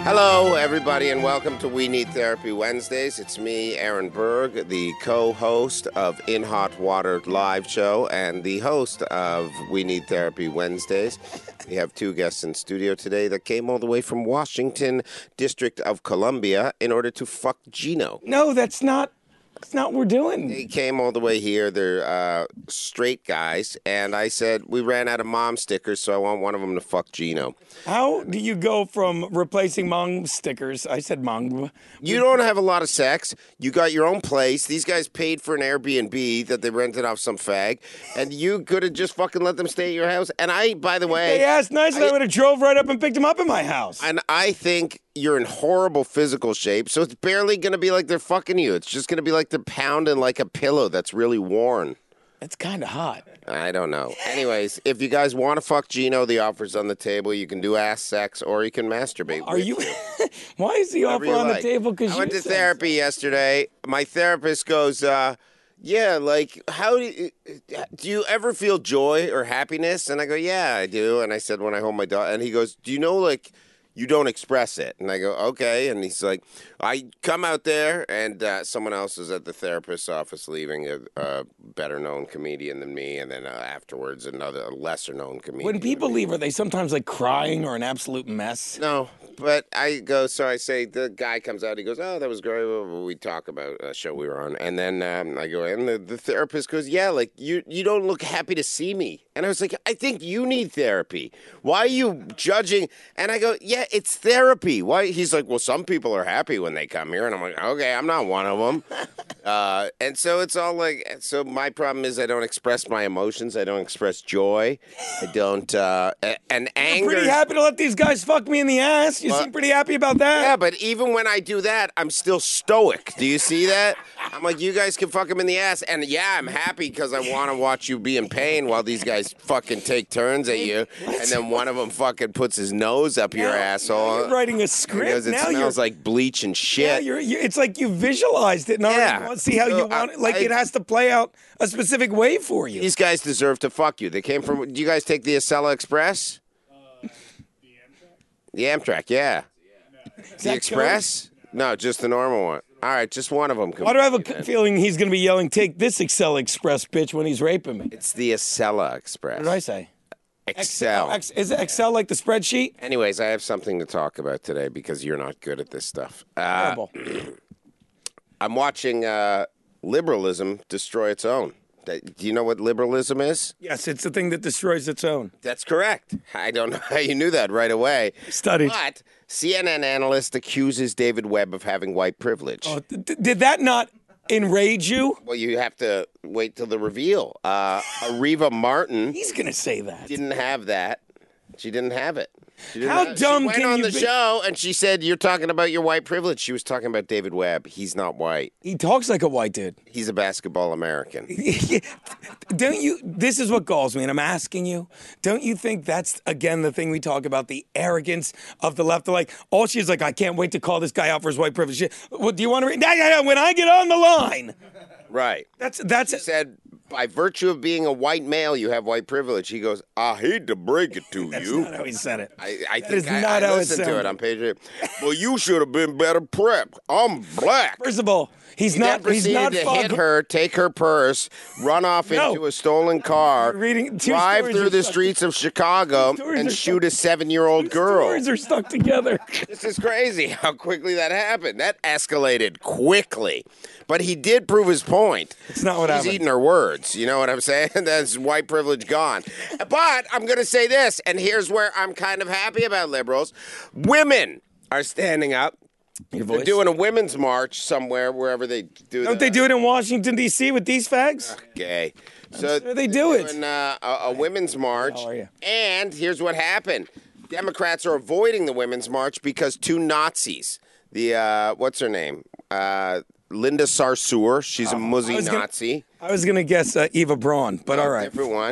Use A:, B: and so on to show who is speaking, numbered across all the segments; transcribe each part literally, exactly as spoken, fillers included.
A: Hello, everybody, and welcome to We Need Therapy Wednesdays. It's me, Aaron Berg, the co-host of In Hot Water live show and the host of We Need Therapy Wednesdays. We have two guests in studio today that came all the way from Washington, District of Columbia, in order to fuck Gino.
B: No, that's not... That's not what we're doing.
A: They came all the way here. They're uh, straight guys. And I said, we ran out of mom stickers, so I want one of them to fuck Gino.
B: How do you go from replacing mom stickers? I said mom.
A: You don't have a lot of sex. You got your own place. These guys paid for an Airbnb that they rented off some fag. And you could have just fucking let them stay at your house. And I, by the way...
B: They asked nicely. I, I would have drove right up and picked them up in my house.
A: And I think... you're in horrible physical shape, so it's barely going to be like they're fucking you. It's just going to be like they're pounding like a pillow that's really worn.
B: It's kind of hot.
A: I don't know. Anyways, if you guys want to fuck Gino, the offer's on the table. You can do ass sex or you can masturbate.
B: Are you? Why is the
A: Whatever
B: offer on
A: like.
B: the table? Because
A: I went to therapy yesterday. My therapist goes, uh, yeah, like, how do you, do you ever feel joy or happiness? And I go, yeah, I do. And I said, when I hold my dog. And he goes, do you know, like, you don't express it. And I go, okay. And he's like, I come out there, and uh, someone else is at the therapist's office leaving, a, a better-known comedian than me, and then uh, afterwards another lesser-known comedian.
B: When people leave, are they sometimes like crying or an absolute mess?
A: No, but I go, so I say, the guy comes out, he goes, oh, that was great. We talk about a show we were on. And then um, I go, and the, the therapist goes, yeah, like, you, you don't look happy to see me. And I was like, I think you need therapy. Why are you judging? And I go, yeah, it's therapy. Why? He's like, well, some people are happy when they come here. And I'm like, okay, I'm not one of them. uh, and so it's all like, so my problem is I don't express my emotions. I don't express joy. I don't, uh, and anger.
B: I'm pretty happy to let these guys fuck me in the ass. You well, seem pretty happy about that.
A: Yeah, but even when I do that, I'm still stoic. Do you see that? I'm like, you guys can fuck him in the ass. And yeah, I'm happy because I want to watch you be in pain while these guys fucking take turns at you. And then one of them fucking puts his nose up your
B: now,
A: asshole.
B: You're writing a script.
A: Because it
B: now
A: smells
B: you're,
A: like bleach and shit.
B: Yeah, you're, you're, it's like you visualized it. And
A: yeah.
B: You want to see how
A: so
B: you want
A: I,
B: it. Like
A: I,
B: it has to play out a specific way for you.
A: These guys deserve to fuck you. They came from, do you guys take the Acela Express?
C: Uh, the Amtrak?
A: The Amtrak, yeah. The Express? No, just the normal one. All right, just one of them.
B: Why do I have a then. feeling he's going to be yelling, take this Acela Express, bitch, when he's raping me?
A: It's the Acela Express.
B: What did I say?
A: Excel.
B: Ex- is it Excel like the spreadsheet?
A: Anyways, I have something to talk about today because you're not good at this stuff. Uh,
B: Terrible.
A: I'm watching uh, liberalism destroy its own. Do you know what liberalism is?
B: Yes, it's the thing that destroys its own.
A: That's correct. I don't know how you knew that right away.
B: Studied.
A: But C N N analyst accuses David Webb of having white privilege.
B: Oh, th- did that not enrage you?
A: Well, you have to wait till the reveal. Uh, Areva Martin.
B: He's going to say that.
A: Didn't have that. She didn't have it.
B: How
A: have,
B: dumb
A: she went
B: can
A: on
B: you
A: the
B: be?
A: show and she said, you're talking about your white privilege. She was talking about David Webb. He's not white.
B: He talks like a white dude.
A: He's a basketball American.
B: Don't you, this is what galls me, and I'm asking you, don't you think that's, again, the thing we talk about, the arrogance of the left? They're like, all she's like, I can't wait to call this guy out for his white privilege. Well, do you want to read? Yeah, yeah, yeah, when I get on the line.
A: Right.
B: That's, that's
A: She said, by virtue of being a white male, you have white privilege. He goes, I hate to break it to
B: That's
A: you.
B: That's not how he said it.
A: I, I
B: that
A: think
B: is
A: I,
B: not
A: I
B: how
A: listened
B: it
A: to it
B: sounded.
A: on page eight. Well, you should have been better prepped. I'm black.
B: First of all, he's
A: he
B: not.
A: Then
B: He's
A: proceeded
B: not
A: to
B: fog-
A: hit her, take her purse, run off
B: No.
A: into a stolen car,
B: You're reading- two
A: drive
B: stories
A: through
B: are
A: the
B: stuck-
A: streets of Chicago,
B: stories
A: and
B: are
A: shoot
B: stuck-
A: a seven-year-old girl.
B: Stories are stuck together.
A: This is crazy how quickly that happened. That escalated quickly. But he did prove his point.
B: It's not what
A: She's
B: happened.
A: eating her words. You know what I'm saying? That's white privilege gone. But I'm going to say this, and here's where I'm kind of happy about liberals. Women are standing up.
B: Your
A: They're
B: voice.
A: doing a women's march somewhere, wherever they do
B: Don't
A: the,
B: they do it in Washington, D C with these fags?
A: Okay. So
B: sure they do
A: they're
B: it.
A: doing, uh, a, a women's march.
B: How are you?
A: And here's what happened. Democrats are avoiding the women's march because two Nazis, the, uh, what's her name? Uh, Linda Sarsour. She's a Muzzy
B: I was gonna-
A: Nazi.
B: I was going to guess uh, Eva Braun, but all right.
A: Different one.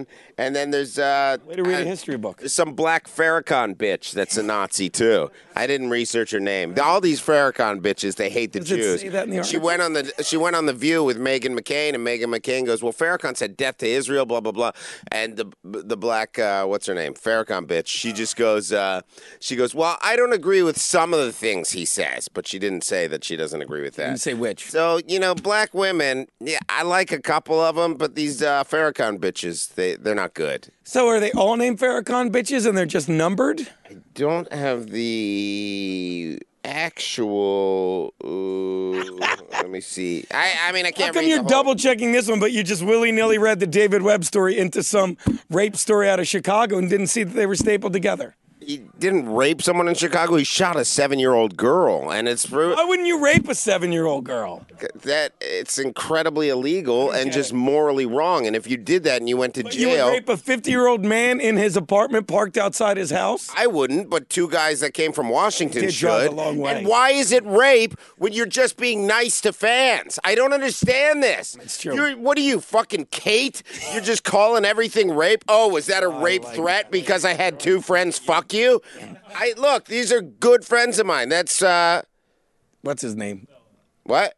A: And then there's uh,
B: Way to read a
A: uh,
B: history book.
A: there's some black Farrakhan bitch that's a Nazi too. I didn't research her name. All these Farrakhan bitches, they hate the
B: Does it
A: Jews.
B: say that in the
A: she
B: article?
A: went on the she went on the View with Meghan McCain, and Meghan McCain goes, "Well, Farrakhan said death to Israel, blah blah blah." And the the black uh, what's her name, Farrakhan bitch, she just goes, uh, she goes, "Well, I don't agree with some of the things he says," but she didn't say that she doesn't agree with that.
B: Didn't say which.
A: So, you know, black women, yeah, I like a couple of them, but these uh, Farrakhan bitches, they, they're not good.
B: So are they all named Farrakhan bitches and they're just numbered?
A: Don't have the actual. Uh, let me see. I, I mean, I
B: How
A: can't
B: come
A: read
B: you're
A: the whole-
B: double checking this one, but you just willy nilly read the David Webb story into some rape story out of Chicago and didn't see that they were stapled together?
A: He didn't rape someone in Chicago. He shot a seven-year-old girl, and it's for
B: Why wouldn't you rape a seven-year-old girl?
A: that it's incredibly illegal and
B: get
A: just
B: it.
A: morally wrong. And if you did that and you went to
B: You would
A: jail,
B: rape a fifty-year-old man in his apartment parked outside his house?
A: I wouldn't, but two guys that came from Washington
B: Did drive
A: should.
B: a long way.
A: And why is it rape when you're just being nice to fans? I don't understand this.
B: It's true.
A: You're, what are you, fucking Kate? You're just calling everything rape? Oh, was that a
B: I
A: rape
B: like
A: threat because I had two friends fuck you? I look, these are good friends of mine. That's uh
B: What's his name?
A: what?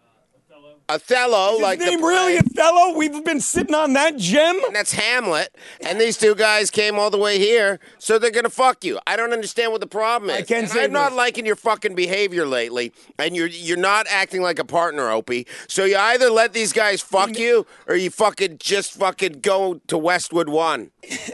A: Othello,
B: His
A: like
B: name
A: the
B: really
A: play.
B: Othello? We've been sitting on that gem?
A: And that's Hamlet. And these two guys came all the way here, so they're gonna fuck you. I don't understand what the problem is.
B: I can
A: And
B: say
A: I'm not
B: this.
A: liking your fucking behavior lately, and you're you're not acting like a partner, Opie. So you either let these guys fuck you, or you fucking just fucking go to Westwood One.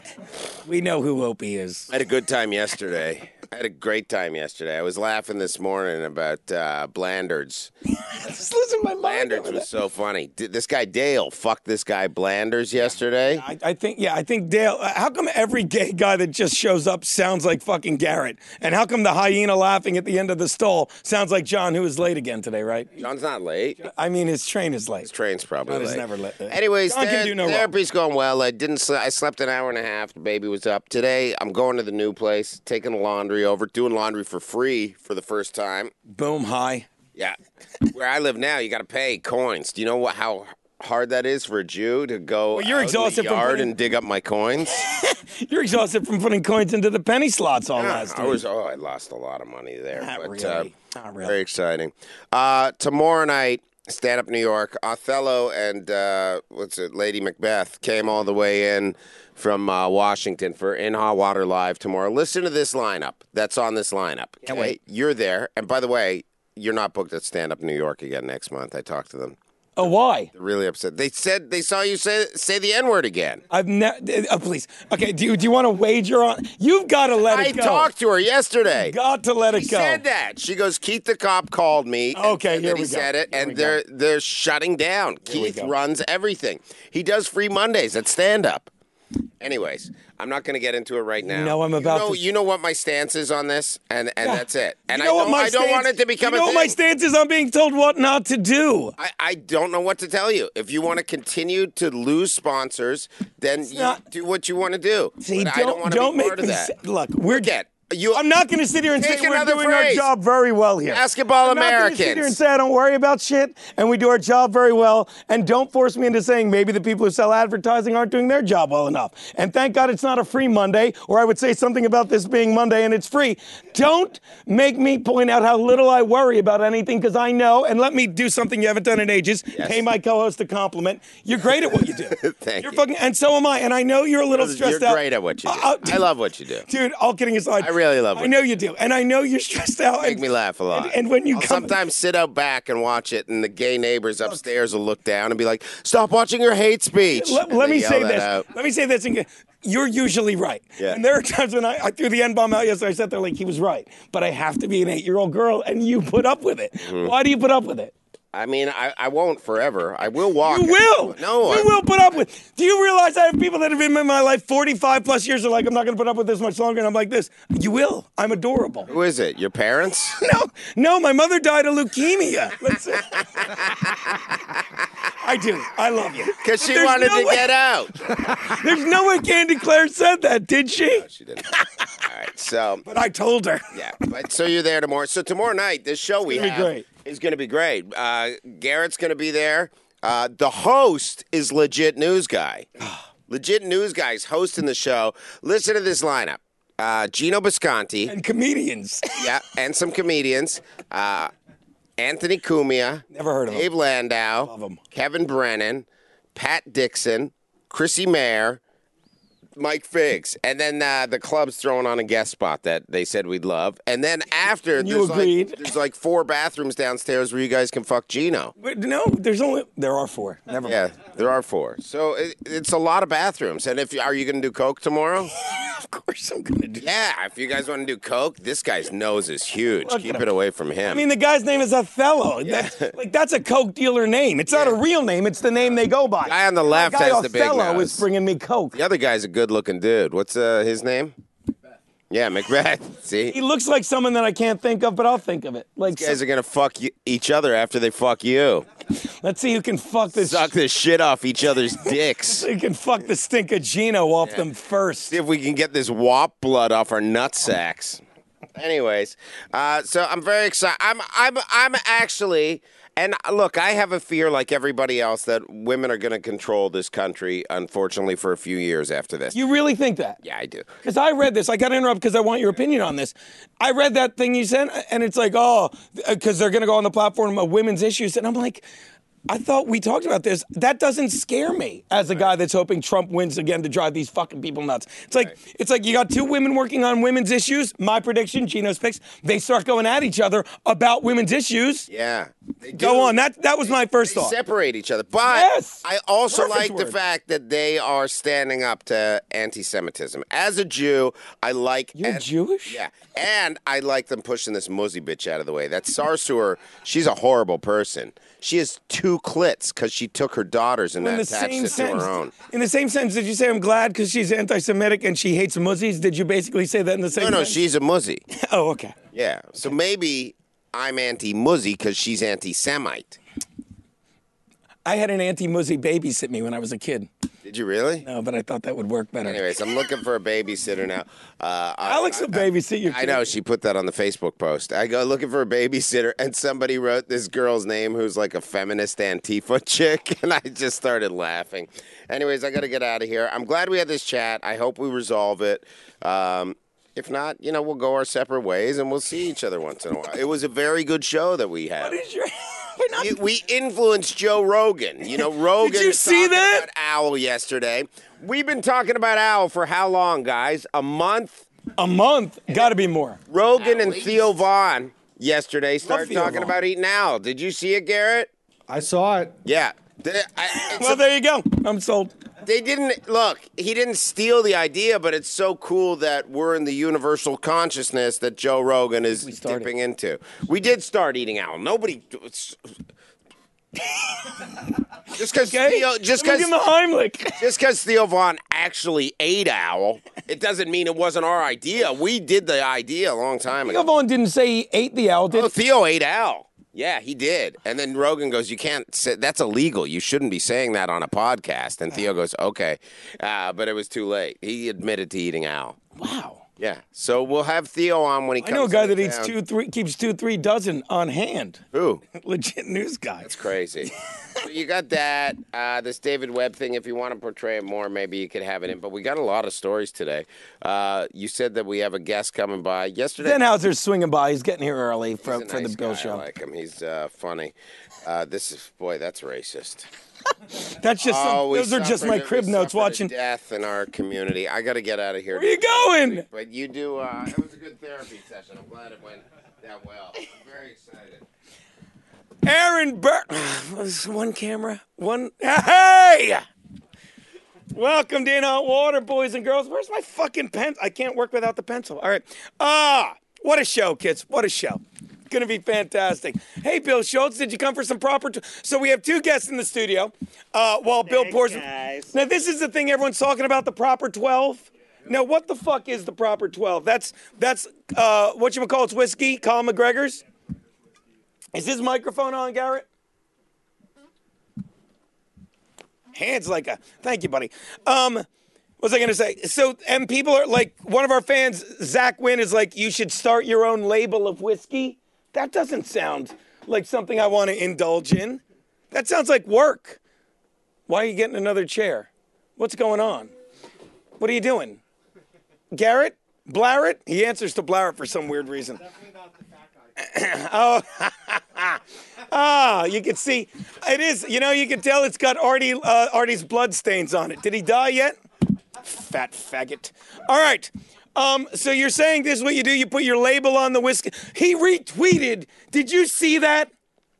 B: We know who Opie is.
A: I had a good time yesterday. I had a great time yesterday. I was laughing this morning about uh, Blanders.
B: Just losing my mind
A: Blanders
B: over
A: was
B: that.
A: so funny. Did this guy Dale fucked this guy Blanders yesterday?
B: I, I think, yeah, I think Dale. uh, How come every gay guy that just shows up sounds like fucking Garrett? And how come the hyena laughing at the end of the stall sounds like John, who is late again today, right?
A: John's not late.
B: I mean, his train is late.
A: Train's probably
B: John is
A: late.
B: never late.
A: Anyways,
B: John can
A: ther-
B: do no wrong.
A: therapy's going well. I didn't. Sl- I slept an hour and a half. The baby was up. Today, I'm going to the new place, taking the laundry over, doing laundry for free for the first time.
B: Boom, hi.
A: Yeah, where I live now, you got to pay coins. Do you know what how hard that is for a Jew to go
B: Well, you're
A: out
B: exhausted
A: in the
B: from
A: yard
B: putting-
A: and dig up my coins?
B: You're exhausted from putting coins into the penny slots all
A: Yeah,
B: last
A: I
B: week.
A: was. Oh, I lost a lot of money there.
B: Not
A: but,
B: really.
A: Uh,
B: Not really.
A: Very exciting. Uh, tomorrow night, stand up New York. Othello and uh, what's it, Lady Macbeth came all the way in from uh, Washington for In Hot Water Live tomorrow. Listen to this lineup that's on this lineup.
B: Can't
A: okay?
B: wait.
A: You're there, and by the way, you're not booked at Stand Up New York again next month. I talked to them.
B: Oh, why?
A: They're really upset. They said they saw you say say the N word again.
B: I've never. Oh, please. Okay. Do you do you want to wager on? You've got to let
A: I
B: it go.
A: talked to her yesterday.
B: Got to let it
A: She
B: go.
A: said that. She goes, Keith the cop called me. and
B: Okay,
A: said
B: here
A: that he
B: we go.
A: said it,
B: Here we
A: and they're they're shutting down.
B: we
A: Keith
B: go.
A: runs everything. He does free Mondays at stand up. Anyways, I'm not going to get into it right now.
B: know I'm about
A: you know,
B: to-
A: You know what my stance is on this, and and
B: Yeah.
A: that's it. And
B: you know
A: I
B: what
A: don't,
B: my
A: I don't
B: stance-
A: want it to become
B: You know
A: a
B: what my
A: thing.
B: stance is on being told what not to do.
A: I, I don't know what to tell you. If you want to continue to lose sponsors, then you
B: not-
A: do what you want to do.
B: See,
A: but
B: don't,
A: I don't want to
B: don't
A: be
B: make
A: part of
B: me
A: that.
B: say- look, we're
A: Forget. You,
B: I'm not going to sit here and
A: Take
B: say we're
A: another
B: doing our
A: phrase.
B: job very well here.
A: Basketball
B: I'm not gonna sit here
A: Americans.
B: and say I don't worry about shit, and we do our job very well. And don't force me into saying maybe the people who sell advertising aren't doing their job well enough. And thank God it's not a free Monday, or I would say something about this being Monday and it's free. Don't make me point out how little I worry about anything, because I know. And let me do something you haven't done in ages.
A: Yes.
B: Pay my co-host a compliment. You're great at what you do.
A: Thank
B: You're
A: you.
B: fucking, and so am I. And I know you're a little stressed
A: You're
B: out.
A: great at what you do.
B: Uh, uh,
A: I love what you do.
B: Dude, all kidding aside,
A: I really love
B: I
A: what
B: know you do, and I know you're stressed out.
A: Make
B: and,
A: me laugh a lot.
B: And, and when you
A: I'll
B: come,
A: sometimes sit out back and watch it, and the gay neighbors upstairs will look down and be like, "Stop watching your hate speech."
B: let,
A: And
B: let
A: they
B: me
A: yell
B: say
A: that
B: this.
A: out.
B: Let me say this. And you're usually right.
A: Yeah.
B: And there are times when I, I threw the N bomb out yesterday. I sat there like he was right, but I have to be an eight-year-old girl, and you put up with it.
A: Mm-hmm.
B: Why do you put up with it?
A: I mean, I, I won't forever. I will walk.
B: You will.
A: No,
B: you
A: I,
B: will put up with. Do you realize I have people that have been in my life forty-five plus years are like, I'm not going to put up with this much longer, and I'm like this. You will. I'm adorable.
A: Who is it? Your parents?
B: No, no, my mother died of leukemia. Listen. I do. I love you.
A: Because she
B: There's
A: wanted
B: no
A: to
B: way-
A: get out.
B: There's no way Candy Claire said that, did she?
A: She didn't. All right. So
B: But I told her.
A: yeah. But so you're there tomorrow. So tomorrow night, this show we
B: gonna be
A: have
B: great.
A: is going to be great. Uh, Garrett's going to be there. Uh, the host is legit news guy. Legit news guys hosting the show. Listen to this lineup. Uh, Gino Bisconti.
B: And comedians.
A: Yeah, and some comedians. Uh, Anthony Cumia.
B: Never heard of him.
A: Dave Landau.
B: Love him.
A: Kevin Brennan. Pat Dixon. Chrissy Mayer. Mike Figs. And then uh, the club's throwing on a guest spot that they said we'd love. And then after,
B: And you
A: there's,
B: agreed.
A: Like, there's like four bathrooms downstairs where you guys can fuck Gino.
B: But no, there's only there are four. Never mind.
A: Yeah, there are four. So it, it's a lot of bathrooms. And if are you going to do coke tomorrow?
B: Of course I'm gonna do.
A: Yeah, if you guys want to do coke, this guy's nose is huge.
B: Look
A: Keep
B: at
A: it
B: him.
A: away from him.
B: I mean, the guy's name is Othello. That's, like that's a coke dealer name. It's not a real name. It's the name they go by.
A: Guy on the left
B: guy
A: has the big
B: Othello
A: nose.
B: is bringing me coke.
A: The other guy's a good-looking dude. What's uh, his name? Macbeth. Yeah, Macbeth. See?
B: He looks like someone that I can't think of, but I'll think of it. Like,
A: These guys are going to fuck you, each other after they fuck you.
B: let's see who can fuck this.
A: Suck the shit off each other's dicks.
B: Who can fuck the stink of Gino off them first.
A: See if we can get this W A P blood off our nut sacks. Anyways, uh, so I'm very excited. I'm, I'm, I'm actually, and look, I have a fear, like everybody else, that women are going to control this country, unfortunately, for a few years after this.
B: You really think that?
A: Yeah, I do.
B: Because I read this. I got to interrupt because I want your opinion on this. I read that thing you sent, and it's like, oh, because they're going to go on the platform of women's issues. And I'm like, I thought we talked about this. That doesn't scare me as a guy that's hoping Trump wins again to drive these fucking people nuts. It's like
A: Right.
B: it's like you got two women working on women's issues. My prediction, Gino's picks. They start going at each other about women's issues.
A: Yeah. They
B: Go
A: do.
B: on. That that was my first
A: They
B: thought.
A: separate each other. But
B: Yes.
A: I also
B: Perfect
A: like the
B: word.
A: fact that they are standing up to anti-Semitism. As a Jew, I like...
B: You're
A: and-
B: Jewish?
A: Yeah. And I like them pushing this muzzy bitch out of the way. That Sarsour, she's a horrible person. She has two clits because she took her daughters and
B: in the
A: attached
B: same
A: it to
B: sense,
A: her own.
B: in the same sense, did you say I'm glad because she's anti-Semitic and she hates muzzies? Did you basically say that in the same?
A: No, no,
B: sense?
A: she's a muzzy.
B: Oh, okay.
A: Yeah. So maybe I'm anti-muzzy because she's anti-Semite.
B: I had an anti-muzzy babysit me when I was a kid.
A: Did you really?
B: No, but I thought that would work better.
A: Anyways, I'm looking for a babysitter now. Uh, I-
B: Alex will babysit your kid.
A: I know, she put that on the Facebook post. I go looking for a babysitter, and somebody wrote this girl's name who's like a feminist Antifa chick, and I just started laughing. Anyways, I got to get out of here. I'm glad we had this chat. I hope we resolve it. Um, if not, you know, we'll go our separate ways, and we'll see each other once in a while. It was a very good show that we had.
B: What is your... We're not...
A: You- We influenced Joe Rogan. You know, Rogan
B: Did you
A: was
B: see
A: talking
B: that?
A: about Owl yesterday. We've been talking about Owl for how long, guys? A month?
B: A month? Got to be more.
A: Rogan and Theo Vaughn yesterday started
B: Theo
A: talking
B: Von.
A: about eating owl. Did you see it, Garrett?
D: I saw it.
A: Yeah. They, I, it's
B: Well,
A: a-
B: there you go. I'm sold.
A: they didn't look. He didn't steal the idea, but it's so cool that we're in the universal consciousness that Joe Rogan is
B: started.
A: dipping into. We did start eating owl. Nobody. Just because
B: Okay?
A: Theo, just
B: Let me
A: because
B: give him a Heimlich.
A: just because Theo Vaughn actually ate owl, it doesn't mean it wasn't our idea. We did the idea a long time
B: Theo
A: ago.
B: Vaughn didn't say he ate the owl, did
A: Oh,
B: he?
A: Theo ate owl. Yeah, he did. And then Rogan goes, "You can't say that's illegal. You shouldn't be saying that on a podcast." And Theo goes, "Okay," uh, but it was too late. He admitted to eating owl.
B: Wow.
A: Yeah. So we'll have Theo on when he
B: I
A: comes.
B: know a guy
A: into
B: that eats
A: town.
B: two, three, keeps two, three dozen on hand.
A: Who?
B: Legit news guy.
A: It's crazy. So you got that. Uh, this David Webb thing. If you want to portray it more, maybe you could have it in. But we got a lot of stories today. Uh, you said that we have a guest coming by yesterday.
B: Stenhauser's swinging by. He's getting here early for,
A: He's a
B: for
A: nice
B: the Bill
A: guy.
B: show.
A: I like him. He's uh, funny. Uh, this is boy. That's racist.
B: That's just some,
A: Oh, we
B: those are just
A: suffered
B: my
A: a-
B: crib
A: we
B: notes
A: suffered a
B: watching.
A: death in our community. I got to get out of here.
B: Where you going?
A: But you do. Uh, it was a good therapy session. I'm glad it went that well. I'm very excited.
B: Aaron Burr. Was one camera? One. Hey! Welcome to In Hot Water, boys and girls. Where's my fucking pen? I can't work without the pencil. All right. Ah, what a show, kids. What a show. Gonna be fantastic. Hey, Bill Schultz, did you come for some proper? T- so we have two guests in the studio. Uh, while Bill pours.
C: guys.
B: Now this is the thing everyone's talking about, the proper twelve. Now what the fuck is the proper twelve? That's that's uh, what you would call it's whiskey. Colin McGregor's. Is his microphone on, Garrett? Hands like a. Thank you, buddy. Um, what was I going to say? So, and people are like, one of our fans, Zach Wynn, is like, you should start your own label of whiskey. That doesn't sound like something I want to indulge in. That sounds like work. Why are you getting another chair? What's going on? What are you doing? Garrett? Blarrett? He answers to Blarrett for some weird reason.
C: Definitely not the fat guy.
B: Oh, ah, you can see it is. You know, you can tell it's got Artie, uh, Artie's blood stains on it. Did he die yet? Fat faggot. All right. Um, so you're saying this is what you do? You put your label on the whiskey. He retweeted. Did you see that?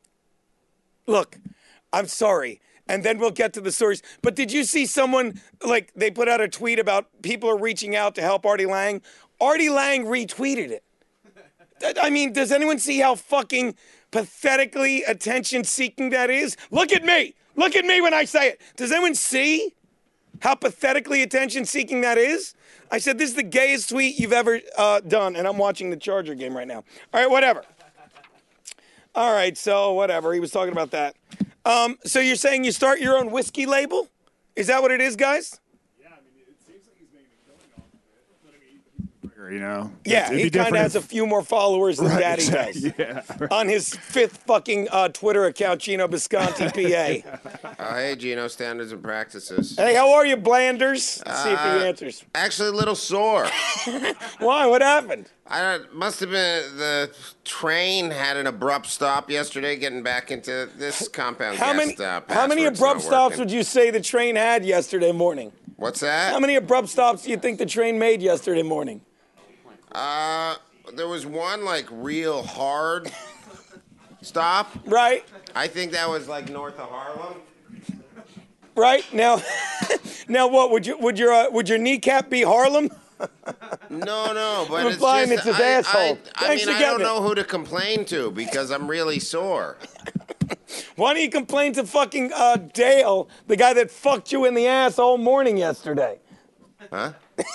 B: Look, I'm sorry. And then we'll get to the stories. But did you see someone, like, they put out a tweet about people are reaching out to help Artie Lang? Artie Lang retweeted it. I mean, does anyone see how fucking pathetically attention-seeking that is? Look at me. Look at me when I say it. Does anyone see how pathetically attention-seeking that is? I said, this is the gayest tweet you've ever uh, done, and I'm watching the Charger game right now. All right, whatever. All right, so whatever. He was talking about that. Um, so you're saying you start your own whiskey label? Is that what it is, guys?
C: Yeah, I mean, it seems like he's making a killing off of it. But I mean, he's a bigger, you know?
B: Yeah,
C: It'd be
B: he kind of
C: different
B: has
C: if-
B: a few more followers than
C: Right,
B: Daddy
C: exactly.
B: does.
C: Yeah, right.
B: On his fifth fucking uh, Twitter account, Gino Bisconti, P A.
A: Uh, hey, Gino, standards and practices.
B: Hey, how are you, Blanders? Let's see if
A: Uh,
B: he answers.
A: Actually, a little sore.
B: Why? What happened?
A: I don't- must have been the train had an abrupt stop yesterday. Getting back into this compound
B: How
A: gas
B: many,
A: uh,
B: how many
A: password's
B: abrupt
A: not
B: stops
A: working.
B: would you say the train had yesterday morning?
A: What's that?
B: How many abrupt stops do you think the train made yesterday morning?
A: Uh, there was one like real hard stop.
B: Right?
A: I think that was like north of Harlem.
B: Right? Now, now what? Would you would your uh, would your kneecap be Harlem?
A: No, no, but
B: I'm
A: it's
B: implying
A: just
B: it's his
A: I,
B: asshole.
A: I, I
B: Thanks
A: mean,
B: for
A: I don't
B: getting
A: know who to complain to because I'm really sore.
B: Why don't you complain to fucking uh, Dale, the guy that fucked you in the ass all morning yesterday?
A: Huh?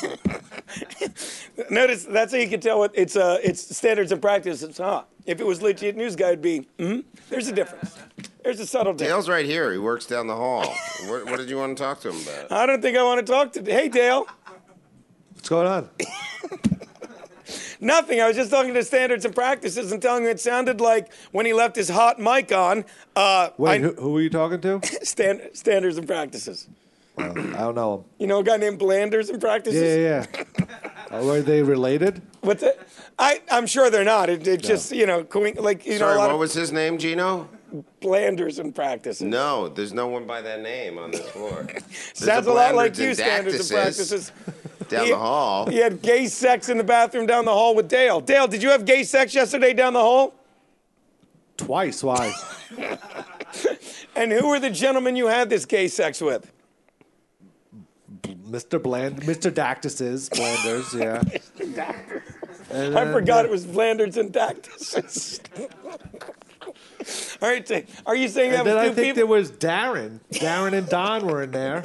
B: Notice that's how you can tell what it's uh it's standards and practice. It's huh. If it was legit news guy, it'd be hmm. There's a difference. There's a subtle difference.
A: Dale's right here. He works down the hall. What, what did you want to talk to him about?
B: I don't think I want to talk to. Hey, Dale.
D: What's going on?
B: Nothing. I was just talking to standards and practices and telling him it sounded like when he left his hot mic on. Uh,
D: Wait,
B: I,
D: who, who were you talking to?
B: stand, standards and practices.
D: Well, I don't know him.
B: You know a guy named Blanders and practices?
D: Yeah, yeah, yeah. uh, were they related?
B: What's it? I I'm sure they're not. It, it just you know coin- like you know
A: Sorry,
B: a lot
A: what
B: of
A: was his name, Gino?
B: Blanders and practices.
A: No, there's no one by that name on this floor. There's
B: Sounds a lot like
A: Blanders
B: you,
A: and
B: standards and
A: Dactuses
B: practices.
A: down
B: He-
A: the hall.
B: He had gay sex in the bathroom down the hall with Dale. Dale, did you have gay sex yesterday down the hall?
D: Twice. Why?
B: And who were the gentlemen you had this gay sex with?
D: Mister Bland, Mister Dactuses, Blanders, yeah. And
B: I
D: then,
B: forgot
D: uh,
B: it was Blanders and Dactuses. All right, so are you saying that
D: And then
B: was
D: I
B: two
D: think
B: people?
D: there was Darren. Darren and Don were in there.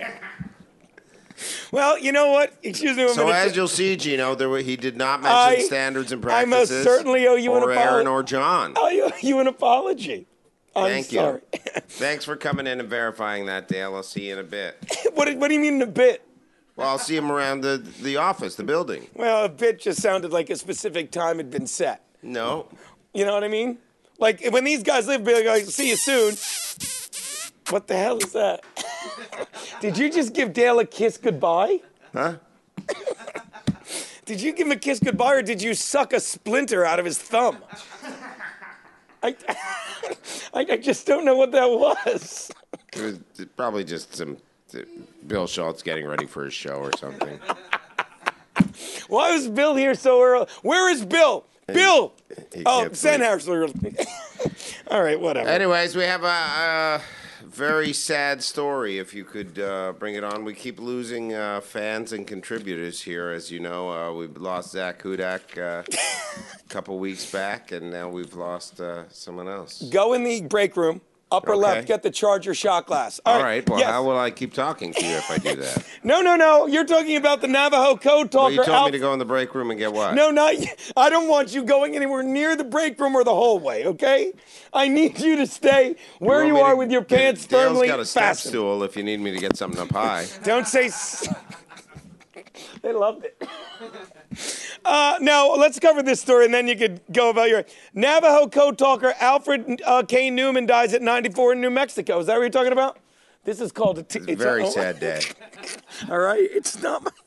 B: Well, you know what? Excuse me a
A: So
B: minute.
A: as you'll see, Gino, there were, he did not mention
B: I-
A: standards and
B: I
A: practices.
B: most certainly owe you an
A: or
B: apology.
A: Aaron or John.
B: Oh, you, you an apology. I'm
A: Thank you.
B: sorry.
A: Thanks for coming in and verifying that, Dale. I'll see you in a bit.
B: what, what do you mean in a bit?
A: Well, I'll see him around the, the office, the building.
B: Well, a bit just sounded like a specific time had been set.
A: No.
B: You know what I mean? Like when these guys live, be like, see you soon. What the hell is that? Did you just give Dale a kiss goodbye?
A: Huh?
B: Did you give him a kiss goodbye or did you suck a splinter out of his thumb? I, I, I just don't know what that was.
A: It was probably just some Bill Schultz getting ready for his show or something.
B: Why was Bill here so early? Where is Bill? Bill!
A: he
B: Oh,
A: can't sleep.
B: Sandhauser. All right, whatever.
A: Anyways, we have a, a very sad story. If you could uh, bring it on. We keep losing uh, fans and contributors here. As you know, uh, we've lost Zach Hudak uh, a couple weeks back, and now we've lost uh, someone else.
B: Go in the break room, upper
A: Okay.
B: left, get the Charger shot glass.
A: All right. Well,
B: yes.
A: how will I keep talking to you if I do that?
B: No, no, no. You're talking about the Navajo code
A: Well,
B: talker.
A: you told
B: Alf-
A: me to go in the break room and get what?
B: No, not y- I don't want you going anywhere near the break room or the hallway, okay? I need you to stay where
A: want
B: you
A: me
B: are
A: to
B: with your
A: get-
B: pants
A: Dale's
B: firmly
A: got a step
B: fastened.
A: stool if you need me to get something up high.
B: Don't say. S- they loved it. Uh, now, let's cover this story, and then you could go about your... Navajo code talker Alfred uh, K. Newman dies at ninety-four in New Mexico. Is that what you're talking about? This is called a. T-
A: It's a very
B: oh,
A: sad day.
B: All right, it's not my.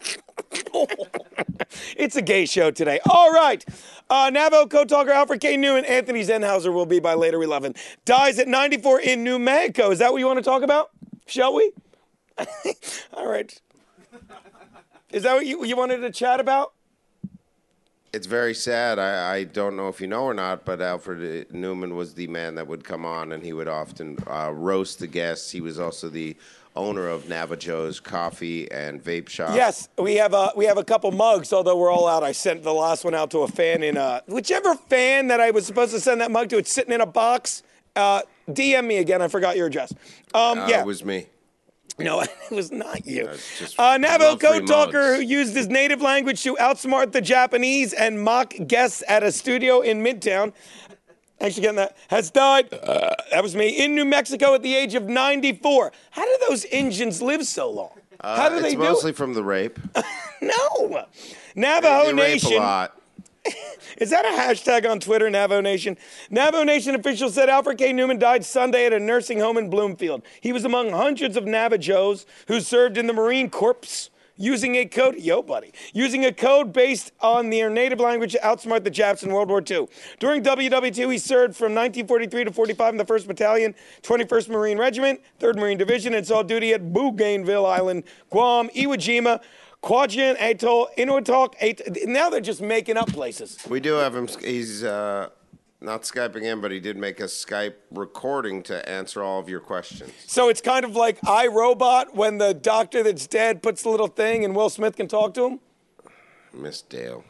B: It's a gay show today. All right. Uh, Navajo code talker Alfred K. Newman, Anthony Zenhauser will be by later eleven. Dies at ninety-four in New Mexico. Is that what you want to talk about? Shall we? All right. Is that what you, you wanted to chat about?
A: It's very sad. I, I don't know if you know or not, but Alfred Newman was the man that would come on and he would often uh, roast the guests. He was also the owner of Navajo's Coffee and Vape Shop.
B: Yes, we have a we have a couple mugs. Although we're all out, I sent the last one out to a fan in a whichever fan that I was supposed to send that mug to. It's sitting in a box. Uh, D M me again. I forgot your address. Um,
A: Uh,
B: yeah,
A: It was me.
B: no, it was not you.
A: It's just
B: Uh, Navajo
A: love free
B: code talker
A: mugs.
B: who used his native language to outsmart the Japanese and mock guests at a studio in Midtown. Actually, getting that has died. Uh, that was me in New Mexico at the age of ninety-four. How do those Indians live so long? How
A: Uh,
B: do they
A: it's
B: do?
A: mostly from the rape.
B: No, Navajo
A: They rape
B: Nation.
A: a lot.
B: Is that a hashtag on Twitter, Navajo Nation? Navajo Nation officials said Alfred K. Newman died Sunday at a nursing home in Bloomfield. He was among hundreds of Navajos who served in the Marine Corps using a code, yo buddy, using a code based on their native language to outsmart the Japs in World War Two. During W W two, he served from nineteen forty-three to forty-five in the first Battalion, twenty-first Marine Regiment, third Marine Division, and saw duty at Bougainville Island, Guam, Iwo Jima, Kwajalein Atoll, Inuiatok. Atoll. Now they're just making up places.
A: We do have him. He's uh, not Skyping in, but he did make a Skype recording to answer all of your questions.
B: So it's kind of like iRobot when the doctor that's dead puts the little thing and Will Smith can talk to him?
A: Miss Dale.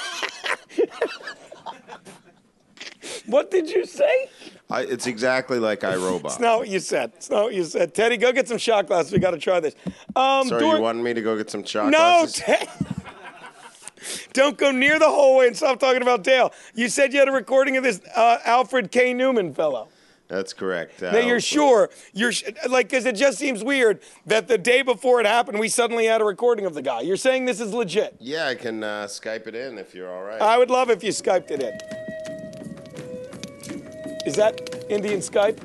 B: What did you say?
A: I, it's exactly like iRobot.
B: It's not what you said. It's not what you said. Teddy, go get some shot glasses. We got to try this. Um,
A: Sorry,
B: Dor-
A: you wanted me to go get some shot
B: No,
A: glasses?
B: Ted. Don't go near the hallway and stop talking about Dale. You said you had a recording of this uh, Alfred K. Newman fellow.
A: That's correct.
B: Now, you're sure? You're sh- like, because it just seems weird that the day before it happened, we suddenly had a recording of the guy. You're saying this is legit?
A: Yeah, I can uh, Skype it in if you're all right.
B: I would love if you Skyped it in. Is that Indian Skype?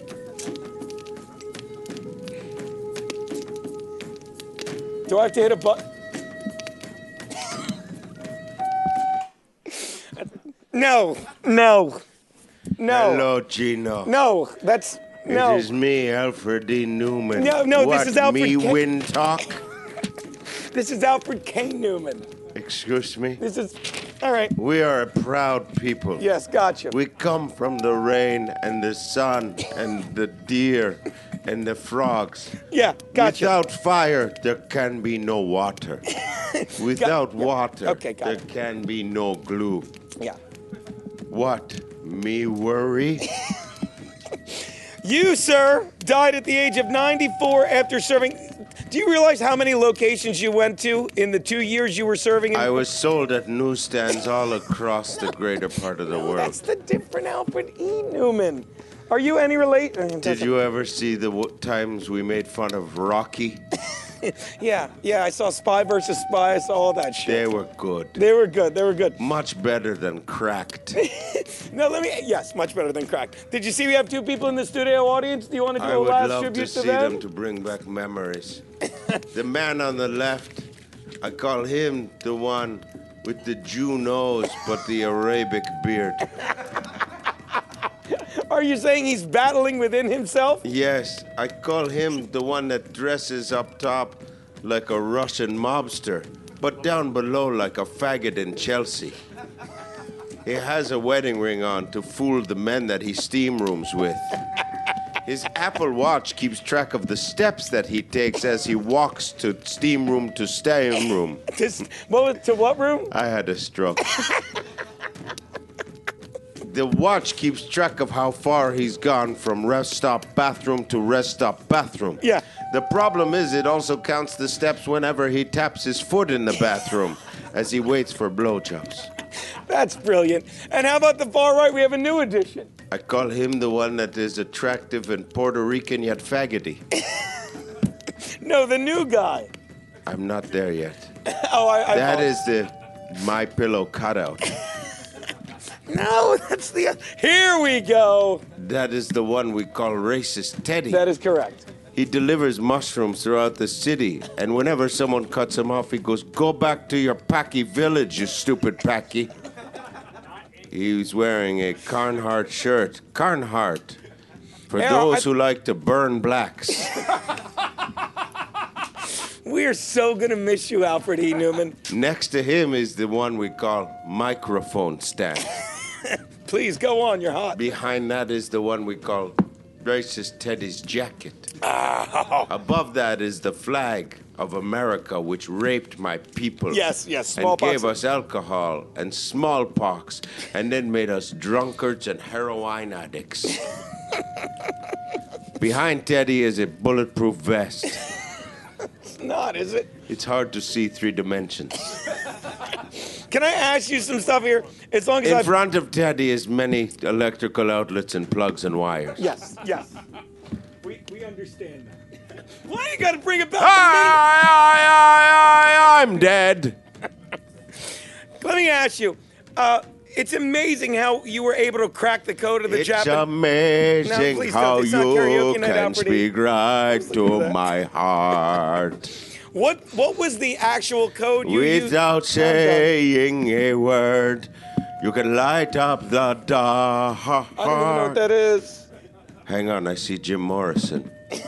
B: Do I have to hit a button? No, no, no.
A: Hello, Gino.
B: No, that's, no.
A: It is me, Alfred D. Newman.
B: No, no, this
A: what,
B: is Alfred
A: me
B: K-
A: win talk?
B: This is Alfred K. Newman.
A: Excuse me?
B: This is, all right.
A: We are a proud people.
B: Yes, gotcha.
A: We come from the rain and the sun and the deer and the frogs.
B: Yeah, gotcha.
A: Without fire, there can be no water. Without
B: yeah.
A: water,
B: Okay, got
A: there
B: it.
A: can be no glue.
B: Yeah.
A: What? Me worry?
B: You, sir, died at the age of ninety-four after serving. Do you realize how many locations you went to in the two years you were serving? In-
A: I was sold at newsstands all across the greater part of the world.
B: That's the different Alfred E. Newman. Are you any relate?
A: Did you ever see the w- times we made fun of Rocky?
B: Yeah, yeah. I saw Spy versus Spy. I saw all that shit.
A: They were good.
B: They were good. They were good.
A: Much better than Cracked.
B: No, let me. Yes, much better than Cracked. Did you see we have two people in the studio audience? Do you want to do
A: I
B: a
A: would
B: last
A: love
B: tribute
A: to
B: to
A: see
B: them?
A: them to bring back memories. The man on the left, I call him the one with the Jew nose but the Arabic beard.
B: Are you saying he's battling within himself?
A: Yes, I call him the one that dresses up top like a Russian mobster, but down below like a faggot in Chelsea. He has a wedding ring on to fool the men that he steam rooms with. His Apple Watch keeps track of the steps that he takes as he walks to steam room to steam room.
B: This, what was, to what room?
A: I had a stroke. The watch keeps track of how far he's gone from rest stop bathroom to rest stop bathroom.
B: Yeah.
A: The problem is it also counts the steps whenever he taps his foot in the bathroom as he waits for blowjobs.
B: That's brilliant. And how about the far right? We have a new addition.
A: I call him the one that is attractive and Puerto Rican yet faggoty.
B: No, the new guy.
A: I'm not there yet.
B: Oh, I. I
A: That
B: apologize.
A: is the My Pillow cutout.
B: No, that's the. Here we go.
A: That is the one we call racist Teddy.
B: That is correct.
A: He delivers mushrooms throughout the city, and whenever someone cuts him off, he goes, "Go back to your Packy village, you stupid Packy." He was wearing a Carnhart shirt. Carnhart, for
B: Yeah,
A: those
B: I-
A: who like to burn blacks.
B: We are so gonna miss you, Alfred E. Newman.
A: Next to him is the one we call microphone stand.
B: Please go on. You're hot.
A: Behind that is the one we call Racist Teddy's jacket.
B: Oh.
A: Above that is the flag of America, which raped my people.
B: Yes, yes,
A: And
B: smallpox.
A: gave us alcohol and smallpox, and then made us drunkards and heroin addicts. Behind Teddy is a bulletproof vest.
B: It's not, is it?
A: It's hard to see three dimensions.
B: Can I ask you some stuff here? As long as
A: In
B: I.
A: front of Teddy is many electrical outlets and plugs and wires.
B: Yes, yes. We, we understand that. Why you gotta bring it back
A: I, I, I, I'm dead.
B: to me? Let me ask you. Uh, it's amazing how you were able to crack the code of the
A: It's
B: Japanese.
A: amazing
B: No, please don't.
A: how
B: It's not
A: you
B: karaoke night,
A: can
B: Alfred E.
A: speak right
B: do
A: to
B: that.
A: my heart
B: What what was the actual code you used?
A: without
B: I'm done.
A: saying a word. You can light up the dark.
B: I don't even know what that is.
A: Hang on, I see Jim Morrison.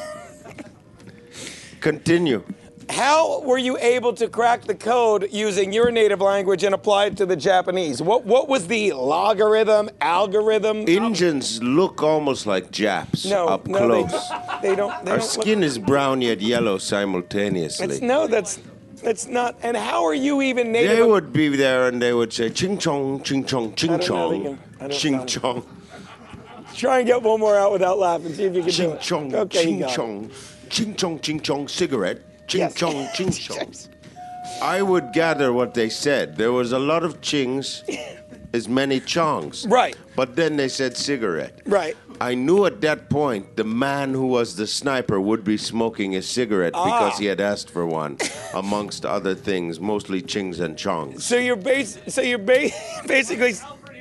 A: Continue.
B: How were you able to crack the code using your native language and apply it to the Japanese? What what was the logarithm, algorithm?
A: Indians look almost like Japs
B: no,
A: up
B: no,
A: close.
B: They, they don't. They
A: Our
B: don't
A: skin
B: look,
A: is brown yet yellow simultaneously.
B: it's, no, that's that's not. And how are you even native?
A: They would be there and they would say ching chong, ching chong, ching
B: I don't know if
A: chong,
B: you can- I don't
A: ching
B: know.
A: chong,
B: Try and get one more out without laughing. See if you can do
A: ching
B: it.
A: chong,
B: Okay, you
A: ching
B: got it.
A: chong, ching chong, ching chong, cigarette, ching
B: Yes.
A: chong, ching chong. I would gather what they said. There was a lot of chings, as many chongs.
B: Right.
A: But then they said cigarette.
B: Right.
A: I knew at that point the man who was the sniper would be smoking a cigarette
B: Ah.
A: because he had asked for one, amongst other things, mostly chings and chongs.
B: So you're base. So you're ba- basically.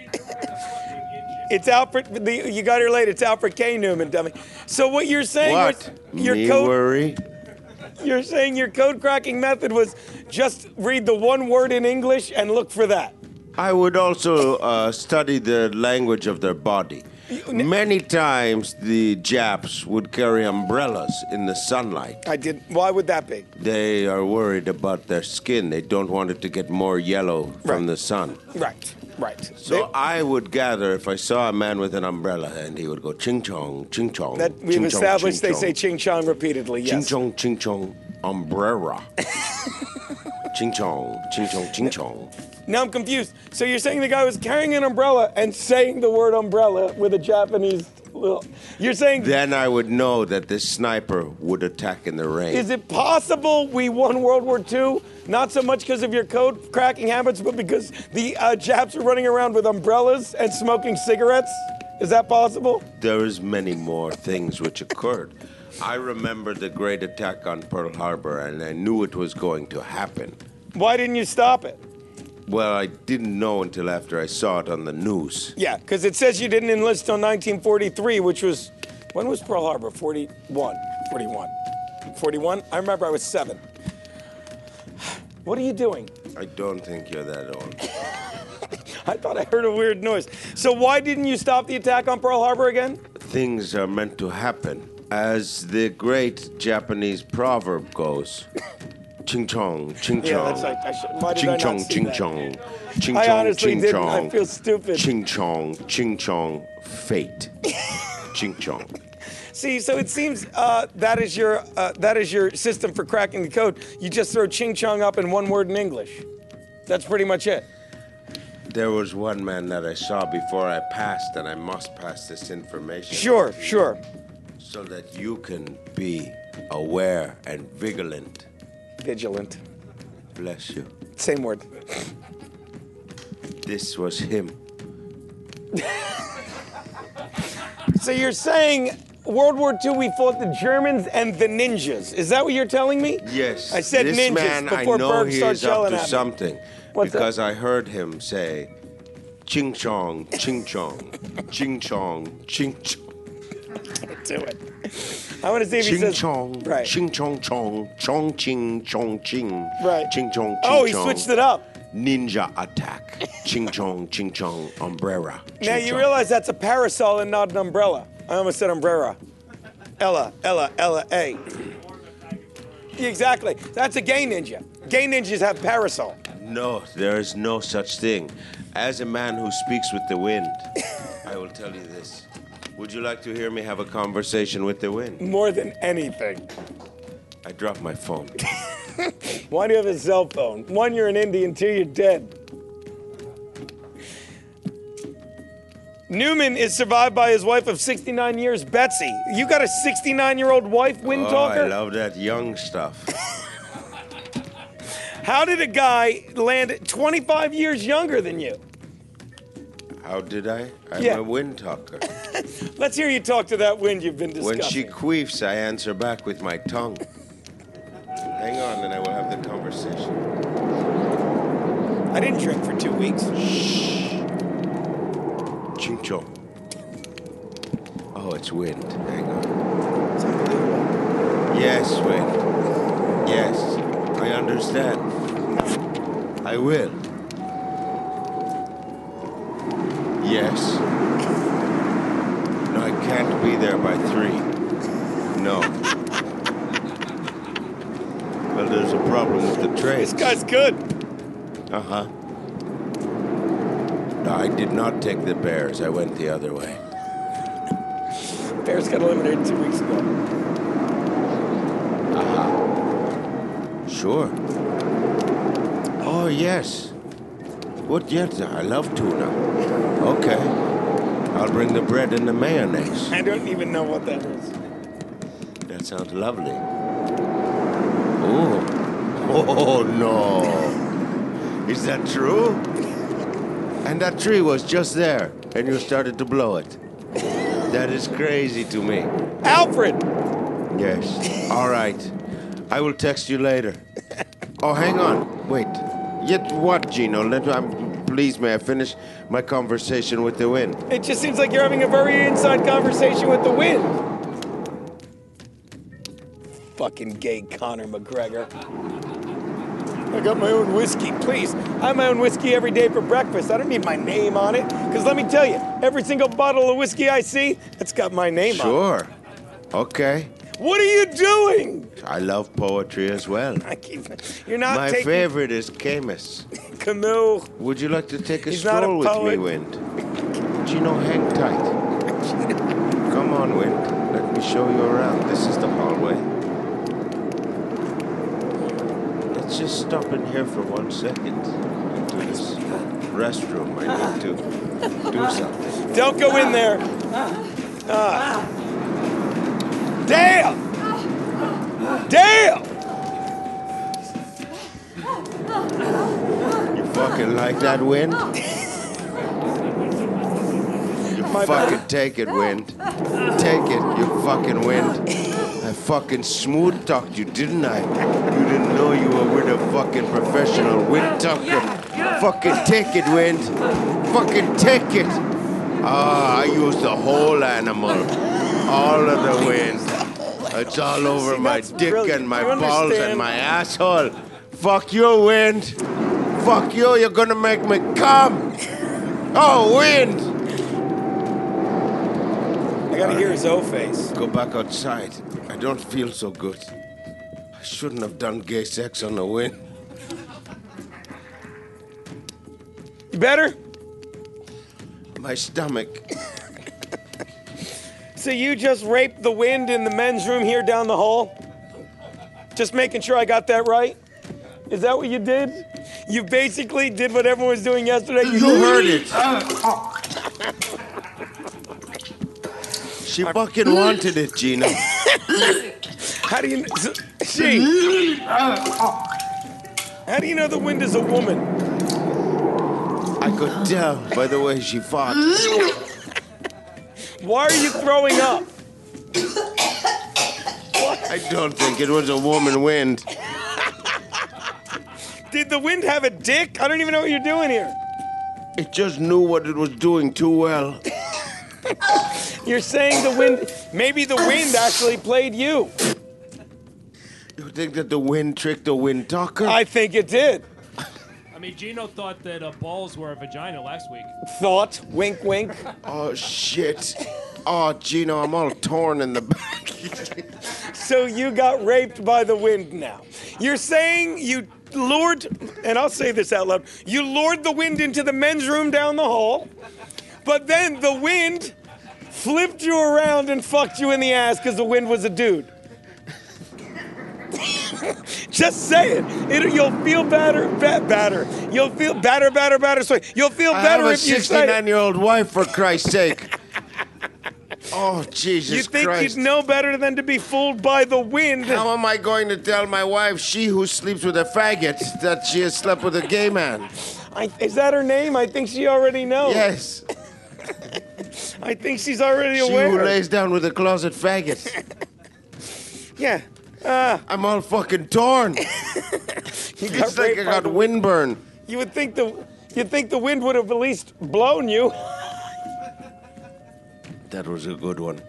B: It's Alfred. The, you got here late. It's Alfred K. Newman, dummy. So what you're saying
A: What?
B: was your
A: Me
B: code.
A: worry?
B: You're saying your code cracking method was just read the one word in English and look for that.
A: I would also uh, study the language of their body. Many times the Japs would carry umbrellas in the sunlight.
B: I did. Why would that be?
A: They are worried about their skin. They don't want it to get more yellow from
B: Right.
A: the sun.
B: Right. Right.
A: So I would gather if I saw a man with an umbrella and he would go ching chong, ching chong.
B: That we've
A: ching chong,
B: established.
A: ching
B: They say
A: chong.
B: ching chong repeatedly.
A: Ching
B: Yes.
A: chong, ching chong, umbrella. Ching chong, ching chong, ching chong.
B: Now I'm confused. So you're saying the guy was carrying an umbrella and saying the word umbrella with a Japanese little. You're saying.
A: Then I would know that this sniper would attack in the rain.
B: Is it possible we won World War Two? Not so much because of your code cracking habits, but because the uh, Japs were running around with umbrellas and smoking cigarettes? Is that possible?
A: There is many more things which occurred. I remember the great attack on Pearl Harbor, and I knew it was going to happen.
B: Why didn't you stop it?
A: Well, I didn't know until after I saw it on the news.
B: Yeah, because it says you didn't enlist till nineteen forty-three, which was, when was Pearl Harbor? forty-one. forty-one. forty-one? I remember I was seven. What are you doing?
A: I don't think you're that old.
B: I thought I heard a weird noise. So why didn't you stop the attack on Pearl Harbor again?
A: Things are meant to happen. As the great Japanese proverb goes, ching chong, ching
B: Yeah,
A: chong.
B: that's like, I should, why did I
A: Ching
B: not
A: chong,
B: see
A: ching
B: that?
A: chong. Ching
B: I
A: chong,
B: honestly
A: ching
B: didn't.
A: chong.
B: I feel stupid.
A: Ching chong, ching chong, fate. Ching chong.
B: See, so it seems uh, that is your uh, that is your system for cracking the code. You just throw ching chong up in one word in English. That's pretty much it.
A: There was one man that I saw before I passed, and I must pass this information.
B: Sure, sure.
A: So that you can be aware and vigilant.
B: Vigilant.
A: Bless you.
B: Same word.
A: This was him.
B: So you're saying World War Two we fought the Germans and the ninjas. Is that what you're telling me?
A: Yes.
B: I said
A: this
B: ninjas
A: man,
B: before
A: I know
B: Berg
A: he
B: started
A: is up
B: yelling
A: to
B: at me.
A: something.
B: What's that?
A: because I heard him say, ching chong, ching chong, ching chong, ching chong.
B: Do it. I want to see if he
A: Ching
B: says
A: chong,
B: right.
A: ching chong chong, chong ching chong ching,
B: Right.
A: ching chong ching
B: Oh, he
A: chong.
B: switched it up.
A: Ninja attack, ching chong ching chong, umbrella.
B: Now
A: ching
B: you
A: chong.
B: realize that's a parasol and not an umbrella. I almost said umbrella. Ella, Ella, Ella, A. Exactly. That's a gay ninja. Gay ninjas have parasol.
A: No, there is no such thing. As a man who speaks with the wind, I will tell you this. Would you like to hear me have a conversation with the wind?
B: More than anything.
A: I dropped my phone.
B: One, you have a cell phone. One, you're an Indian. Two, you're dead. Newman is survived by his wife of sixty-nine years, Betsy. You got a sixty-nine-year-old wife, wind
A: Oh,
B: talker?
A: I love that young stuff.
B: How did a guy land twenty-five years younger than you?
A: How did I? I'm
B: Yeah.
A: a wind talker.
B: Let's hear you talk to that wind you've been discussing.
A: When she queefs, I answer back with my tongue. Hang on, and I will have the conversation.
B: I didn't drink for two weeks.
A: Ching chong. Oh, it's wind. Hang on.
B: It's unbelievable.
A: Yes, wind. Yes, I understand. I will. Yes. No, I can't be there by three. No. Well, there's a problem with the train.
B: This guy's good.
A: Uh-huh. No, I did not take the Bears. I went the other way.
B: Bears got eliminated two weeks ago.
A: Sure. Oh, yes. What yet? I love tuna. Okay. I'll bring the bread and the mayonnaise.
B: I don't even know what that is.
A: That sounds lovely. Oh. Oh, no. Is that true? And that tree was just there, and you started to blow it. That is crazy to me.
B: Alfred!
A: Yes. All right. I will text you later. Oh, hang on. Wait. Yet what, Gino? Let um, please, may I finish my conversation with the wind?
B: It just seems like you're having a very inside conversation with the wind. Fucking gay Conor McGregor. I got my own whiskey, please. I have my own whiskey every day for breakfast. I don't need my name on it. Because let me tell you, every single bottle of whiskey I see, it's got my name on it.
A: Sure. Okay.
B: What are you doing?
A: I love poetry as well.
B: I keep, you're not
A: My
B: taking
A: favorite is Camus.
B: Camus.
A: Would you like to take a
B: He's not a
A: stroll with me,
B: poet.
A: Wind? Gino, hang tight. Come on, Wind. Let me show you around. This is the hallway. Let's just stop in here for one second. Into this restroom. I need to do something.
B: Don't go in there. Ah. Damn! Damn!
A: You fucking like that, Wind? You
B: My
A: fucking
B: bad.
A: take it, Wind. Take it, you fucking Wind. I fucking smooth talked you, didn't I? You didn't know you were with a fucking professional wind talker. Fucking take it, Wind. Fucking take it. Ah, I used the whole animal. All of the wind. It's all over
B: See,
A: my
B: that's
A: dick
B: brilliant.
A: and my
B: You
A: balls
B: understand?
A: and my asshole. Fuck you, Wind. Fuck you, you're gonna make me come. Oh, Wind.
B: I gotta hear his O face.
A: Go back outside. I don't feel so good. I shouldn't have done gay sex on the wind.
B: You better?
A: My stomach.
B: So you just raped the wind in the men's room here down the hall? Just making sure I got that right? Is that what you did? You basically did what everyone was doing yesterday?
A: You heard it. She fucking wanted it, Gina.
B: How do you... so- She... How do you know the wind is a woman?
A: I could tell by the way she fought.
B: Why are you throwing up?
A: I don't think it was a woman wind.
B: Did the wind have a dick? I don't even know what you're doing here.
A: It just knew what it was doing too well.
B: You're saying the wind, maybe the wind actually played you.
A: You think that the wind tricked the wind talker?
B: I think it did.
C: I mean, Gino thought that uh, balls were a vagina last week.
B: Thought, wink, wink.
A: Oh, shit. Oh, Gino, I'm all torn in the back.
B: So you got raped by the wind now. You're saying you lured, and I'll say this out loud, you lured the wind into the men's room down the hall, but then the wind flipped you around and fucked you in the ass because the wind was a dude. Just say it. it. You'll feel better, ba- better. You'll feel better, better, better. Sorry, you'll feel
A: I
B: better
A: have a
B: if you say it.
A: sixty-nine-year-old wife, for Christ's sake. Oh, Jesus
B: You think
A: Christ.
B: you'd know better than to be fooled by the wind?
A: How am I going to tell my wife, she who sleeps with a faggot, that she has slept with a gay man?
B: I, is that her name? I think she already knows.
A: Yes.
B: I think she's already
A: She
B: aware.
A: who lays down with a closet faggot.
B: Yeah. Uh,
A: I'm all fucking torn.
B: you
A: It's like I
B: raped by
A: got
B: the-
A: windburn.
B: You would think the you'd think the wind would have at least blown you.
A: That was a good one.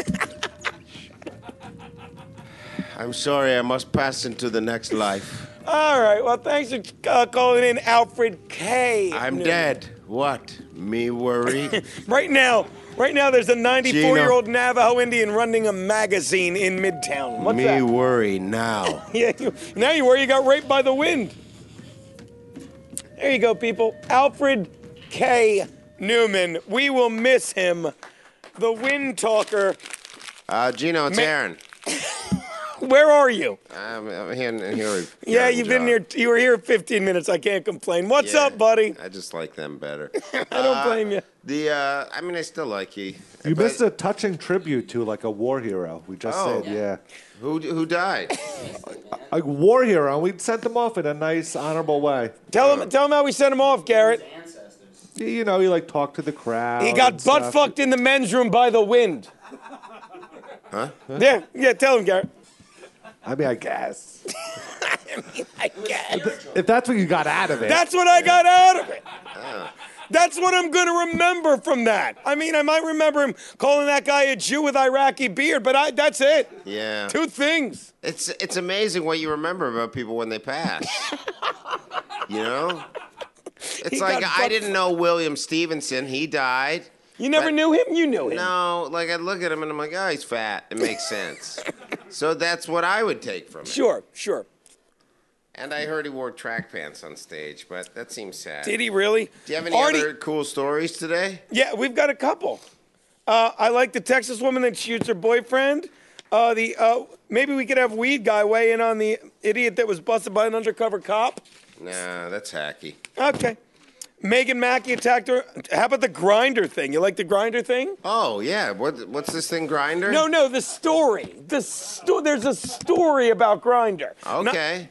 A: I'm sorry, I must pass into the next life.
B: All right. Well, thanks for uh, calling in, Alfred K.
A: I'm
B: Newman.
A: dead. What? Me worry?
B: Right now, right now, there's a ninety-four-year-old Navajo Indian running a magazine in Midtown. What's
A: Me
B: that?
A: worry now.
B: Yeah. You, now you worry you got raped by the wind. There you go, people. Alfred K. Newman. We will miss him. The wind talker.
A: Uh, Gino, it's
B: Ma-
A: Aaron.
B: Where are you?
A: I'm, I'm here. here
B: Yeah,
A: here
B: you've been here. You were here fifteen minutes. I can't complain. What's
A: Yeah,
B: up, buddy?
A: I just like them better.
B: I don't blame you.
A: The uh, I mean, I still like you.
D: You
A: But
D: missed a touching tribute to like a war hero. We just
A: Oh.
D: said, yeah.
A: Who who died?
D: A war hero, and we sent them off in a nice, honorable way.
B: Tell him, tell him how we sent him off, Garrett.
D: You you know, he like talked to the crowd.
B: He got
D: and
B: butt
D: stuff.
B: fucked in the men's room by the wind.
A: Huh?
B: Yeah, yeah. Tell him, Garrett.
D: I mean, I guess.
B: I guess.
D: If that's what you got out of it.
B: That's what I got out of it. That's what I'm going to remember from that. I mean, I might remember him calling that guy a Jew with Iraqi beard, but I, that's it.
A: Yeah.
B: Two things.
A: It's it's amazing what you remember about people when they pass. You know? It's
B: He
A: like
B: got
A: I
B: butt-
A: didn't know William Stevenson. He died.
B: You never
A: But-
B: knew him? You knew him.
A: No, like I look at him and I'm like, oh, he's fat. It makes sense. So that's what I would take from it.
B: Sure, sure.
A: And I heard he wore track pants on stage, but that seems sad.
B: Did he really?
A: Do you have any
B: Artie-
A: other cool stories today?
B: Yeah, we've got a couple. Uh, I like the Texas woman that shoots her boyfriend. Uh, the uh, maybe we could have Weed Guy weigh in on the idiot that was busted by an undercover cop.
A: Nah, that's hacky.
B: Okay. Megan Mackey attacked her. How about the Grinder thing? You like the Grinder thing?
A: Oh yeah, what what's this thing, Grinder?
B: No, no, the story. The sto- There's a story about Grinder.
A: Okay.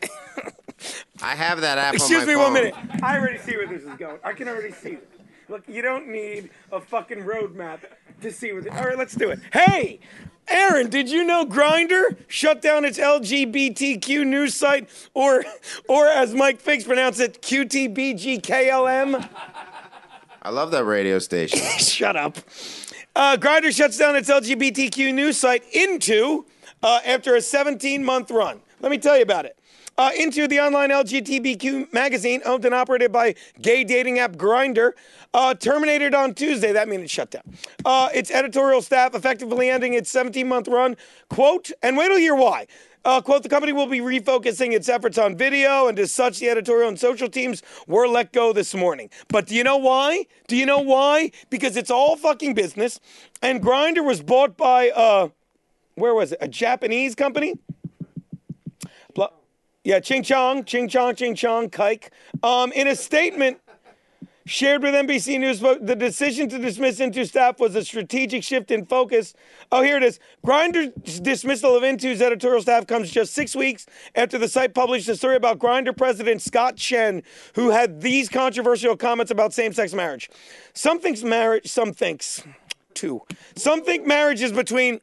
A: I have that app
B: Excuse
A: on
B: me
A: my
B: one
A: phone.
B: minute. I already see where this is going. I can already see it. Look, you don't need a fucking roadmap to see where. The- All right, let's do it. Hey, Aaron, did you know Grindr shut down its L G B T Q news site, or, or as Mike Fix pronounced it, Q T B G K L M?
A: I love that radio station.
B: Shut up. Uh, Grindr shuts down its L G B T Q news site Into uh, after a seventeen-month run. Let me tell you about it. Uh, Into, the online L G B T Q magazine, owned and operated by gay dating app Grindr, uh, terminated on Tuesday. That means it shut down. Uh, its editorial staff effectively ending its seventeen-month run. Quote, and wait till you hear why. Uh, quote, the company will be refocusing its efforts on video, and as such, the editorial and social teams were let go this morning. But do you know why? Do you know why? Because it's all fucking business, and Grindr was bought by, uh, where was it, a Japanese company? Bla- Yeah, Ching Chong, Ching Chong, Ching Chong, Kike. Um, in a statement shared with N B C News, the decision to dismiss Into staff was a strategic shift in focus. Oh, here it is. Grindr's dismissal of Into's editorial staff comes just six weeks after the site published a story about Grindr president Scott Chen, who had these controversial comments about same-sex marriage. Some thinks marriage, some thinks, two. Some think marriage is between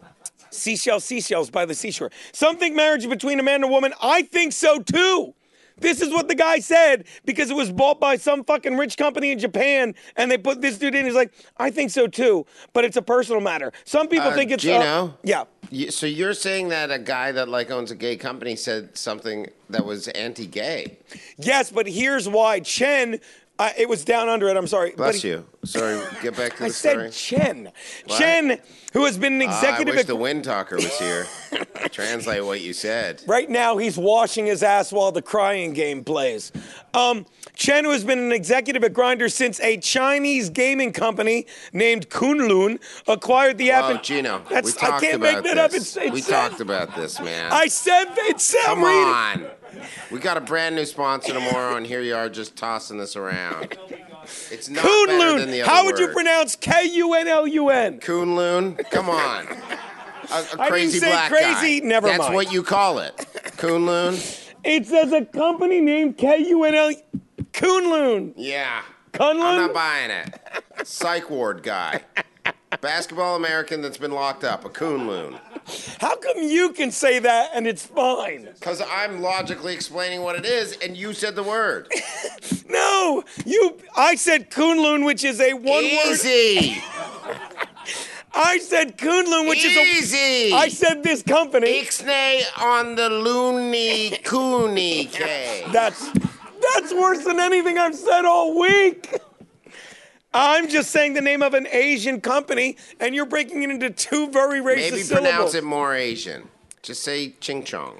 B: seashells, seashells by the seashore. Some think marriage is between a man and a woman. I think so too. This is what the guy said because it was bought by some fucking rich company in Japan, and they put this dude in. He's like, I think so too, but it's a personal matter. Some people
A: Uh,
B: think it's
A: Gino?
B: Uh, yeah.
A: You, so you're saying that a guy that like owns a gay company said something that was anti-gay?
B: Yes, but here's why. Chen, uh, it was down under it. I'm sorry. but
A: Bless
B: he-
A: you. Sorry, get back to
B: I
A: the
B: said
A: story.
B: Chen.
A: What?
B: Chen, who has been an
A: Ah, I
B: executive
A: wish
B: at-
A: the wind talker was here. Translate what you said.
B: Right now, he's washing his ass while the crying game plays. Um, Chen, who has been an executive at Grindr since a Chinese gaming company named Kunlun acquired the app.
A: Oh,
B: in-
A: Gino, we
B: That's,
A: talked
B: I can't
A: about
B: make that
A: this.
B: up. It's, it's
A: we
B: said-
A: talked about this, man.
B: I said it said.
A: Come
B: read it.
A: on. We got a brand new sponsor tomorrow, and here you are just tossing this around. It's not better than the
B: Kunlun.
A: other
B: How would you
A: word.
B: pronounce K U N L U N?
A: Kunlun? Come on. A, a
B: I didn't
A: crazy
B: say
A: black
B: crazy,
A: guy.
B: never
A: That's
B: mind.
A: what you call it. Kunlun?
B: It says a company named K U N L. Kunlun.
A: Yeah.
B: Kunlun?
A: I'm not buying it. Psych ward guy. Basketball American that's been locked up. A Kunlun.
B: How come you can say that and it's fine?
A: Because I'm logically explaining what it is, and you said the word.
B: No, you. I said Kunlun, which is a one word.
A: Easy.
B: I said Kunlun, which is a.
A: Easy.
B: I said this company.
A: Ixnay on the loony cooney K.
B: That's that's worse than anything I've said all week. I'm just saying the name of an Asian company, and you're breaking it into two very racist
A: Maybe
B: syllables.
A: pronounce it more Asian. Just say ching chong.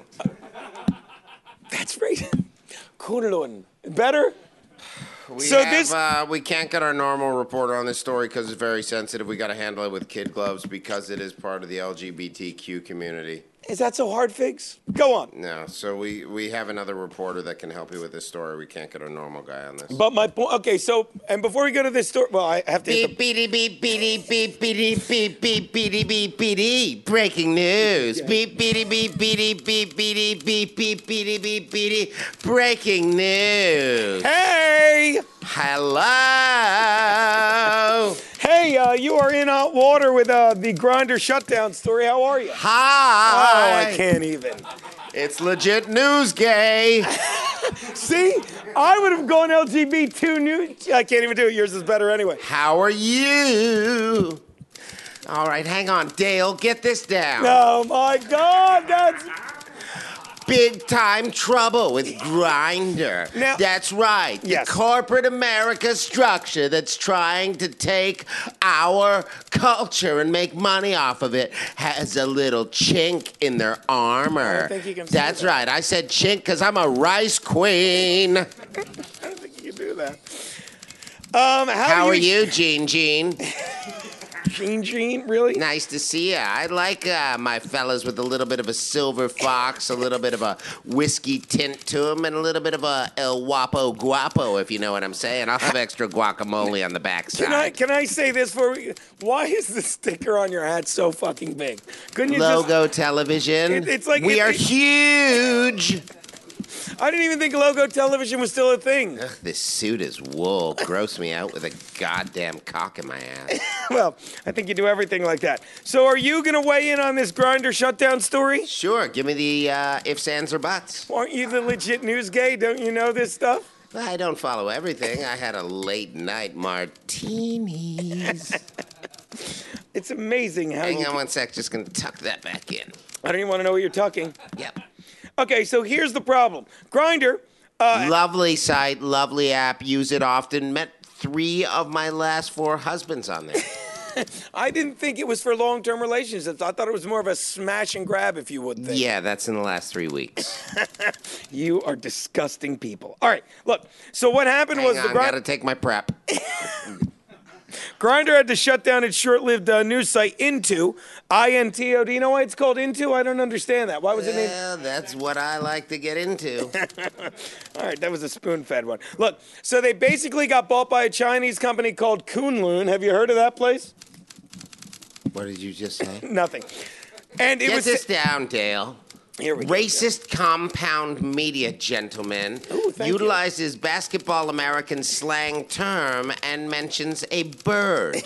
B: That's right. Kunlun. Better?
A: We
B: So
A: have,
B: this-
A: uh, we can't get our normal reporter on this story because it's very sensitive. We got to handle it with kid gloves because it is part of the L G B T Q community.
B: Is that so hard, Figs? Go on.
A: No, so we, we have another reporter that can help you with this story. We can't get our normal guy on this.
B: But my point. Okay, so and before we go to this story, well, I have to. Hit
A: Beep,
B: the,
A: beep, beep, beep, beep, beep, beep, beep, beep, beep, beep, breaking news. Beep, beep, beep, beep, beep, beep, beep, beep, beep, beep, beep, breaking news.
B: hey,
A: Hello.
B: hey, uh, you are in hot water with uh, the Grindr shutdown story. How are you?
A: Hi.
B: Oh, I can't even.
A: It's legit news, gay.
B: See, I would have gone L G B T new. I can't even do it. Yours is better anyway.
A: How are you? All right, hang on, Dale. Get this down.
B: Oh my God, that's
A: Big time trouble with Grindr.
B: Now-
A: That's right.
B: Yes.
A: The corporate America structure that's trying to take our culture and make money off of it has a little chink in their armor.
B: I don't think you can say
A: That's
B: that.
A: right. I said chink because I'm a rice queen.
B: I don't think you can do that. Um, how,
A: How
B: do
A: are you, Gene Gene?
B: Gene Gene, really?
A: Nice to see you. I like uh, my fellas with a little bit of a silver fox, a little bit of a whiskey tint to them, and a little bit of a El Guapo Guapo, if you know what I'm saying. I'll have extra guacamole on the backside.
B: Can I can I say this for we? Why is the sticker on your hat so fucking big? Couldn't you
A: Logo television.
B: It- it's like-
A: we
B: it-
A: are
B: it-
A: huge.
B: just? I didn't even think logo television was still a thing.
A: Ugh, this suit is wool. Gross me out with a goddamn cock in my ass.
B: Well, I think you do everything like that. So, are you gonna weigh in on this Grindr shutdown story?
A: Sure, give me the uh, ifs, ands, or buts.
B: Aren't you the legit news gay? Don't you know this stuff?
A: I don't follow everything. I had a late night martinis.
B: It's amazing how
A: Hang
B: you.
A: on one sec. Just gonna tuck that back in.
B: I don't even want to know what you're tucking.
A: Yep.
B: Okay, so here's the problem. Grindr. Uh,
A: Lovely site, lovely app. Use it often. Met three of my last four husbands on there.
B: I didn't think it was for long-term relationships. I thought it was more of a smash and grab, if you would think.
A: Yeah, that's in the last three weeks.
B: You are disgusting people. All right, look. So what happened
A: Hang
B: was
A: on,
B: the Grindr.
A: gotta take my prep.
B: Grindr had to shut down its short-lived uh, news site Into, I N T O. Do you know why it's called Into? I don't understand that. Why was it named?
A: Well, that's what I like to get into.
B: All right, that was a spoon-fed one. Look, so they basically got bought by a Chinese company called Kunlun. Have you heard of that place?
A: What did you just say?
B: Nothing. And it
A: Get
B: was
A: this down, Dale.
B: Here we go.
A: Racist compound media, gentlemen,
B: Ooh, thank you.
A: utilizes Basketball American slang term and mentions a bird.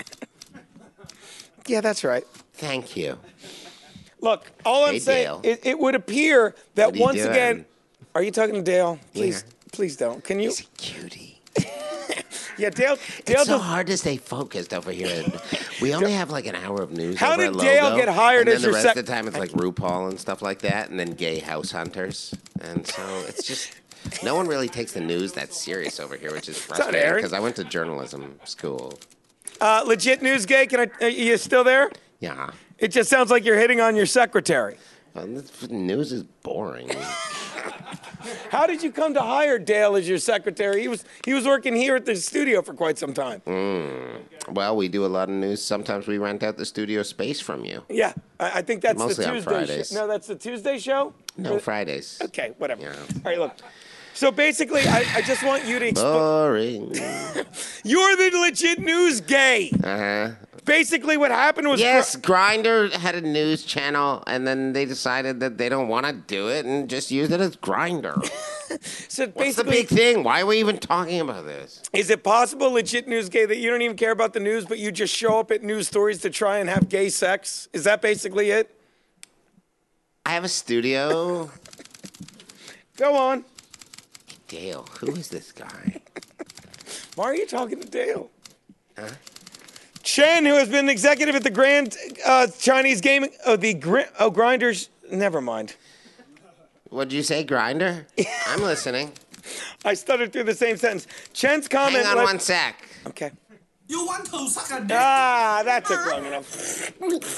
B: Yeah, that's right.
A: Thank you.
B: Look, all I'm
A: Hey,
B: saying,
A: Dale.
B: it, it would appear that
A: What are you
B: once
A: doing?
B: again, Are you talking to Dale? Please,
A: Yeah.
B: please don't. Can you?
A: He's a cutie.
B: Yeah, Dale. Dale.
A: It's so
B: does-
A: hard to stay focused over here. We only have like an hour of news.
B: How
A: over
B: did
A: at
B: Dale
A: Logo,
B: get hired
A: and then
B: as
A: the
B: your
A: rest
B: sec-
A: of the time it's like RuPaul and stuff like that, and then gay house hunters, and so it's just no one really takes the news that serious over here, which is frustrating
B: Aaron.
A: because I went to journalism school.
B: Uh, legit news, gay. Can I? Are you still there?
A: Yeah,
B: It just sounds like you're hitting on your secretary.
A: well, the news is boring.
B: How did you come to hire Dale as your secretary? He was he was working here at the studio for quite some time.
A: Well, we do a lot of news. Sometimes we rent out the studio space from you.
B: Yeah, I, I think that's
A: Mostly
B: the
A: on
B: Tuesday
A: Fridays.
B: show. No, that's the Tuesday show.
A: No
B: Or-
A: Fridays.
B: Okay, whatever.
A: Yeah.
B: All right, look. So basically, I, I just want you to explain.
A: Boring.
B: You're the legit news gay.
A: Uh huh.
B: Basically, what happened was
A: Yes, Grinder had a news channel, and then they decided that they don't want to do it and just use it as Grinder.
B: so
A: What's the
B: basically,
A: big thing? Why are we even talking about this?
B: is it possible, legit news gay, that you don't even care about the news, but you just show up at news stories to try and have gay sex? Is that basically it?
A: I have a studio.
B: Go on.
A: Dale, who is this guy?
B: Why are you talking to Dale? Chen, who has been executive at the Grand uh, Chinese Gaming, oh, the gri- oh, Grinders. Never mind.
A: What'd you say, Grinder? I'm listening.
B: I stuttered through the same sentence. Chen's comment.
A: Hang on
B: let-
A: one sec.
B: Okay.
E: You want to suck a dick?
B: Ah, that took long enough.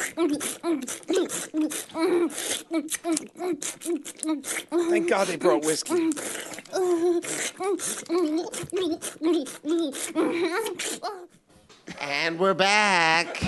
B: Thank God they brought whiskey.
A: And we're back.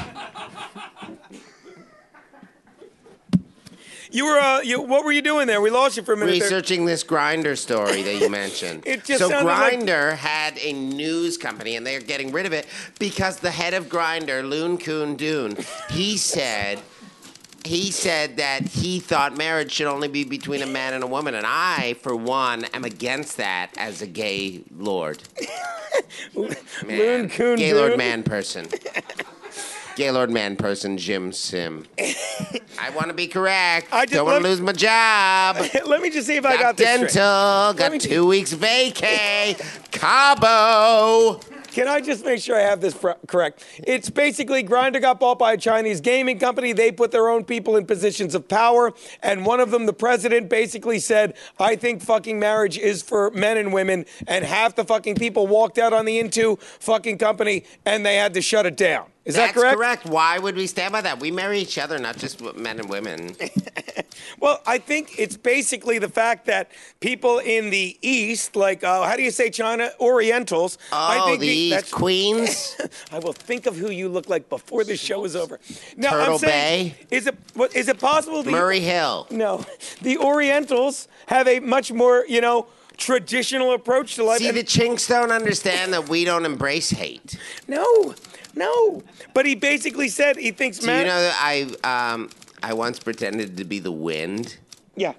B: You were, uh, you, what were you doing there? We lost you for a minute there.
A: Researching this Grinder story that you mentioned.
B: It just
A: so
B: sounded like-
A: Grinder had a news company, and they're getting rid of it because the head of Grinder, Loon Koon Doon, he said he said that he thought marriage should only be between a man and a woman, and I, for one, am against that as a gay lord.
B: Loon
A: Man.
B: Koon
A: Gaylord
B: Doon.
A: man person. Gaylord man person, Jim Sim. I want to be correct.
B: I just
A: Don't want
B: let-
A: to lose my job.
B: Let me just see if I
A: Got
B: got this
A: dental.
B: straight.
A: Got
B: me-
A: two weeks vacay. Cabo.
B: Can I just make sure I have this fr- correct? It's basically Grindr got bought by a Chinese gaming company. They put their own people in positions of power. And one of them, the president, basically said, I think fucking marriage is for men and women. And half the fucking people walked out on the Into fucking company and they had to shut it down. Is
A: That's
B: that correct?
A: Why would we stand by that? We marry each other, not just men and women.
B: Well, I think it's basically the fact that people in the East, like, uh, how do you say China? Orientals. I
A: Oh,
B: think
A: these
B: that's-
A: queens.
B: I will think of who you look like before the show is over. Now,
A: Turtle
B: I'm saying,
A: Bay?
B: Is it, what, is it possible that
A: Murray Hill.
B: No, the Orientals have a much more, you know, traditional approach to life.
A: See,
B: And-
A: the chinks don't understand that we don't embrace hate.
B: no, no. But he basically said he thinks
A: Do
B: man.
A: you know that I um I once pretended to be the wind?
B: Yeah.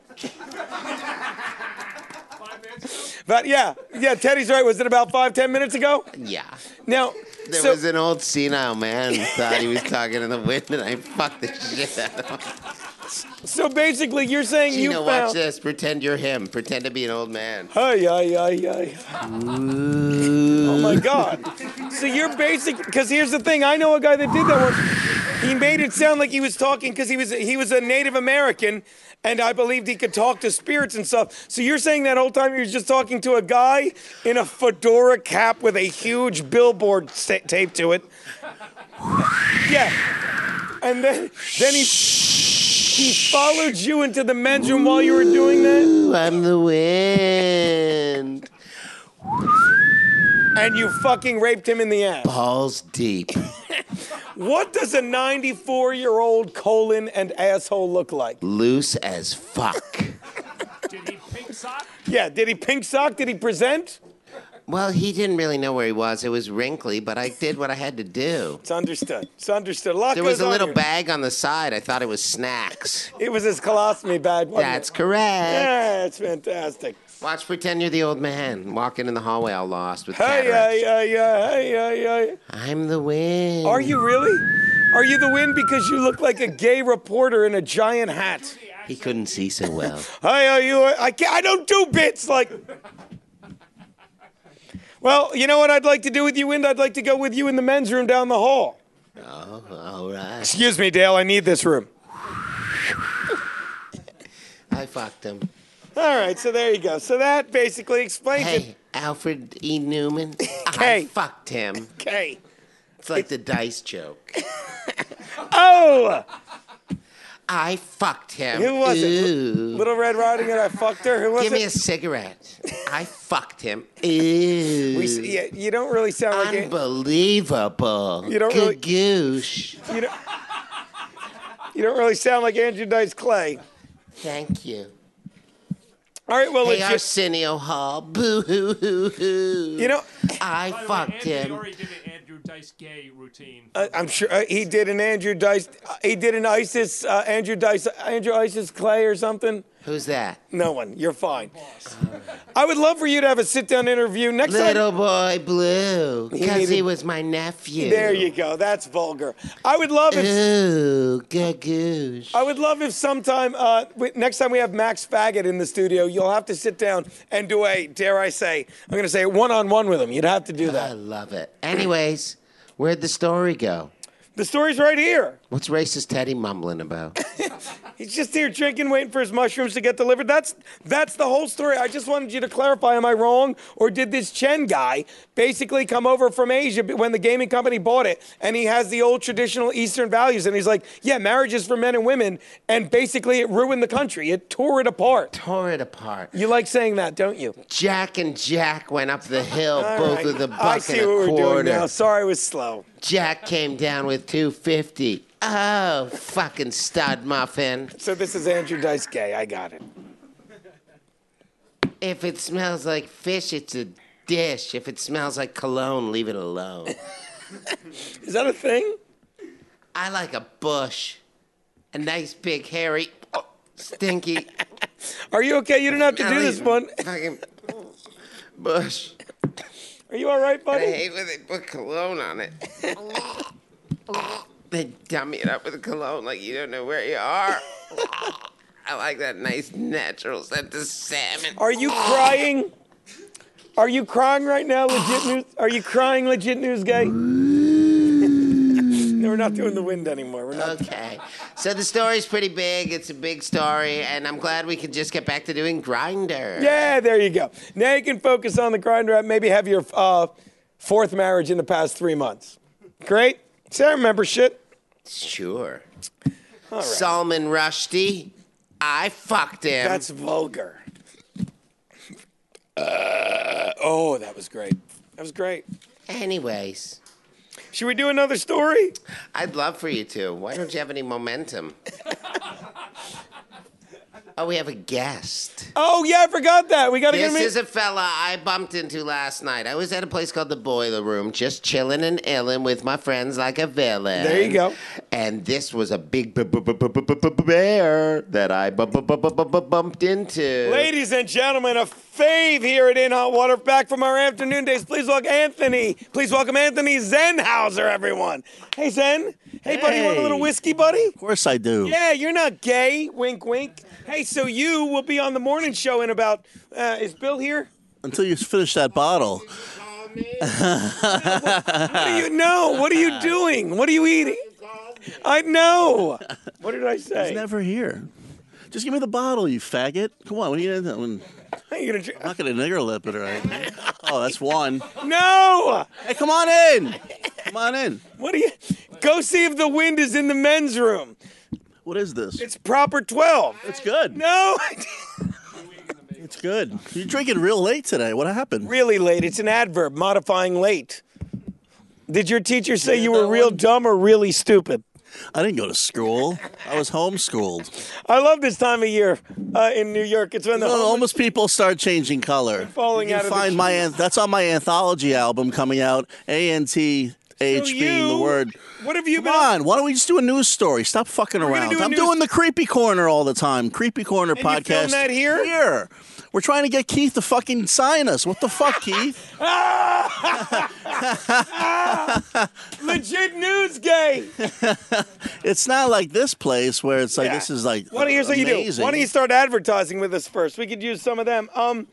B: But yeah, yeah. Teddy's right. Was it about five, ten minutes ago?
A: Yeah.
B: Now,
A: There
B: so,
A: was an old senile man who thought he was talking to the wind, and I fucked the shit out of him.
B: so basically, you're saying you
A: Gina, watch
B: found.
A: this. Pretend you're him. Pretend to be an old man.
B: Ay, ay, ay, ay. Oh my God. So you're basic, because here's the thing. I know a guy that did that one. He made it sound like he was talking because he was he was a Native American, and I believed he could talk to spirits and stuff. So you're saying that whole time he was just talking to a guy in a fedora cap with a huge billboard sta- taped to it. Yeah. And then then he he followed you into the men's room while you were doing that,
A: Ooh, I'm the wind.
B: and you fucking raped him in the ass.
A: Balls deep.
B: What does a ninety-four-year-old colon and asshole look like?
A: Loose as fuck.
C: Did he pink sock?
B: Yeah, did he pink sock? Did he present?
A: Well, he didn't really know where he was. It was wrinkly, but I did what I had to do.
B: It's understood. It's understood. A lot
A: There
B: goes
A: was a
B: on
A: little
B: here.
A: bag on the side. I thought it was snacks.
B: It was his colostomy bag. Wasn't
A: That's
B: it?
A: correct.
B: Yeah, it's fantastic.
A: Watch pretend you're the old man walking in the hallway all lost with
B: Hey,
A: cataracts.
B: hey, hey, hey, hey, hey.
A: I'm the wind.
B: Are you really? Are you the wind because you look like a gay reporter in a giant hat?
F: He couldn't see so well.
B: Hi, are you? I can't. I don't do bits like. Well, you know what I'd like to do with you, Wind? I'd like to go with you in the men's room down the hall.
F: Oh, all right.
B: Excuse me, Dale. I need this room.
F: I fucked him.
B: All right, so there you go. So that basically explains it.
F: Hey, Alfred E. Newman.
B: Okay.
F: I fucked him.
B: Okay.
F: It's like the dice joke.
B: Oh,
F: I fucked him.
B: who was it?
F: Ooh.
B: Little Red Riding Hood. I fucked her. Who was
F: Give
B: it?
F: me a cigarette. I fucked him. Ooh.
B: We, s- yeah, you don't really sound like it.
F: Unbelievable.
B: You don't really-
F: Gagoosh.
B: You don't, you don't really sound like Andrew Dice Clay.
F: Thank you.
B: All right, well,
F: Hey,
B: legit-
F: Arsenio Hall. Boo hoo hoo hoo.
B: you know,
F: I
C: By the way,
F: fucked
C: Anthony
F: him.
C: already did an Andrew Dice Gay routine.
B: uh, I'm sure uh, he did an Andrew Dice. Uh, he did an ISIS uh, Andrew Dice Andrew ISIS Clay or something.
F: Who's that?
B: No one. You're fine. I would love for you to have a sit-down interview next time.
F: Little boy Blue. Because he,
B: needed-
F: was my nephew.
B: There you go. That's vulgar. I would love if
F: Ooh, gagoosh.
B: I would love if sometime uh, we- next time we have Max Faggot in the studio, you'll have to sit down and do a, dare I say, I'm going to say one-on-one with him. You'd have to do
F: I
B: that.
F: love it. Anyways, where'd the story go?
B: The story's right here.
F: What's racist Teddy mumbling about?
B: He's just here drinking, waiting for his mushrooms to get delivered. That's that's the whole story. I just wanted you to clarify, am I wrong? Or did this Chen guy basically come over from Asia when the gaming company bought it, and he has the old traditional Eastern values, and he's like, yeah, marriage is for men and women, and basically it ruined the country. It tore it apart.
F: Tore it apart.
B: You like saying that, don't you?
F: Jack and Jack went up the hill,
B: All
F: both
B: right.
F: with a
B: I
F: buck
B: see
F: and
B: what
F: a
B: we're doing
F: quarter.
B: now. Sorry, I was slow.
F: Jack came down with two fifty. Oh, fucking stud muffin.
B: So this is Andrew Dice Gay. I got it.
F: If it smells like fish, it's a dish. If it smells like cologne, leave it alone.
B: Is that a thing?
F: I like a bush. A nice big hairy oh, stinky.
B: Are you okay? You didn't have to do
F: I
B: this
F: like
B: one.
F: Fucking bush.
B: Are you all right,
F: I
B: buddy?
F: hate when they put cologne on it. They dummy it up with cologne like you don't know where you are. I like that nice natural scent of salmon.
B: Are you crying? Are you crying right now, legit news? Are you crying, legit news, gay? No, we're not doing the wind anymore. We're not.
F: Okay. So the story's pretty big. It's a big story, and I'm glad we could just get back to doing Grinder.
B: Yeah, there you go. Now you can focus on the grinder app. Maybe have your uh, fourth marriage in the past three months. Great. See, I remember shit.
F: Sure.
B: All right.
F: Salman Rushdie. I fucked him.
B: That's vulgar. Uh, oh, that was great. That was great.
F: Anyways,
B: Should we do another story?
F: I'd love for you to. Why don't you have any momentum? Oh, we have a guest.
B: Oh, yeah, I forgot that. We got to get
F: This
B: him in.
F: is a fella I bumped into last night. I was at a place called the Boiler Room, just chilling and illin' with my friends like a villain.
B: There you go.
F: And this was a big b- b- b- b- b- b- bear that I bu- bu- bu- bu- bu- bu- bumped into.
B: Ladies and gentlemen, a fave here at In Hot Water, back from our afternoon days. Please welcome Anthony. Please welcome Anthony Zenhauser, everyone. Hey, Zen. Hey, buddy, you want a little
G: Hey.
B: whiskey, buddy?
G: Of course I do.
B: Yeah, you're not gay. Wink, wink. Hey, so you will be on the morning show in about, uh, is Bill here?
G: Until you finish that bottle.
B: What do you know? What are you doing? What are you eating? I know. What did I say?
G: He's never here. Just give me the bottle, you faggot. Come on, what are you gonna do?
B: Are you gonna drink?
G: I'm not gonna nigger lip it or anything. Oh, that's one.
B: No!
G: Hey, come on in. Come on in.
B: What do you? Go see if the wind is in the men's room.
G: What is this?
B: It's proper twelve.
G: It's good.
B: No,
G: It's good. You're drinking real late today. What happened?
B: really late. It's an adverb modifying late. Did your teacher say
G: Yeah,
B: you were
G: that
B: real
G: one.
B: dumb or really stupid?
G: I didn't go to school. I was homeschooled.
B: I love this time of year uh, in New York. It's when the
G: Well,
B: homeless-
G: almost people start changing color.
B: Falling
G: you
B: out
G: can
B: of the
G: find my
B: trees.
G: an- that's on my anthology album coming out. A N T H
B: So
G: being the
B: you-
G: word.
B: What have you
G: Come
B: been?
G: on, why don't we just do a news story? Stop fucking
B: gonna
G: around.
B: do a
G: I'm
B: news-
G: doing the Creepy Corner all the time. Creepy Corner
B: And you
G: podcast.
B: film that here?
G: Here. We're trying to get Keith to fucking sign us. What the fuck, Keith?
B: Legit news gay.
G: It's not like this place where it's like
B: Yeah.
G: this is like
B: Why don't, here's what you do.
G: amazing.
B: Why don't you start advertising with us first? We could use some of them. Um,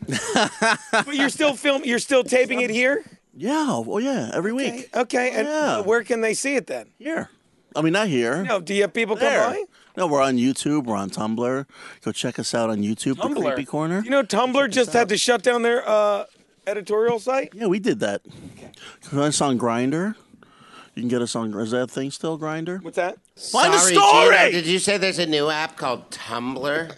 B: but you're still film. You're still taping it here.
G: Yeah, well, yeah, every week.
B: Okay, and
G: Yeah.
B: where can they see it then?
G: Here. I mean, not here.
B: No, do you have people
G: There.
B: come by?
G: No, we're on YouTube. We're on Tumblr. Go check us out on YouTube, The
B: Tumblr.
G: Creepy Corner.
B: You know, Tumblr just had to shut down their uh, editorial site.
G: Yeah, we did that. Find us on Grindr. You can get us on. Is that a thing still, Grindr?
B: What's that?
G: Find a
F: Sorry,
G: story!
F: Gino, did you say there's a new app called Tumblr?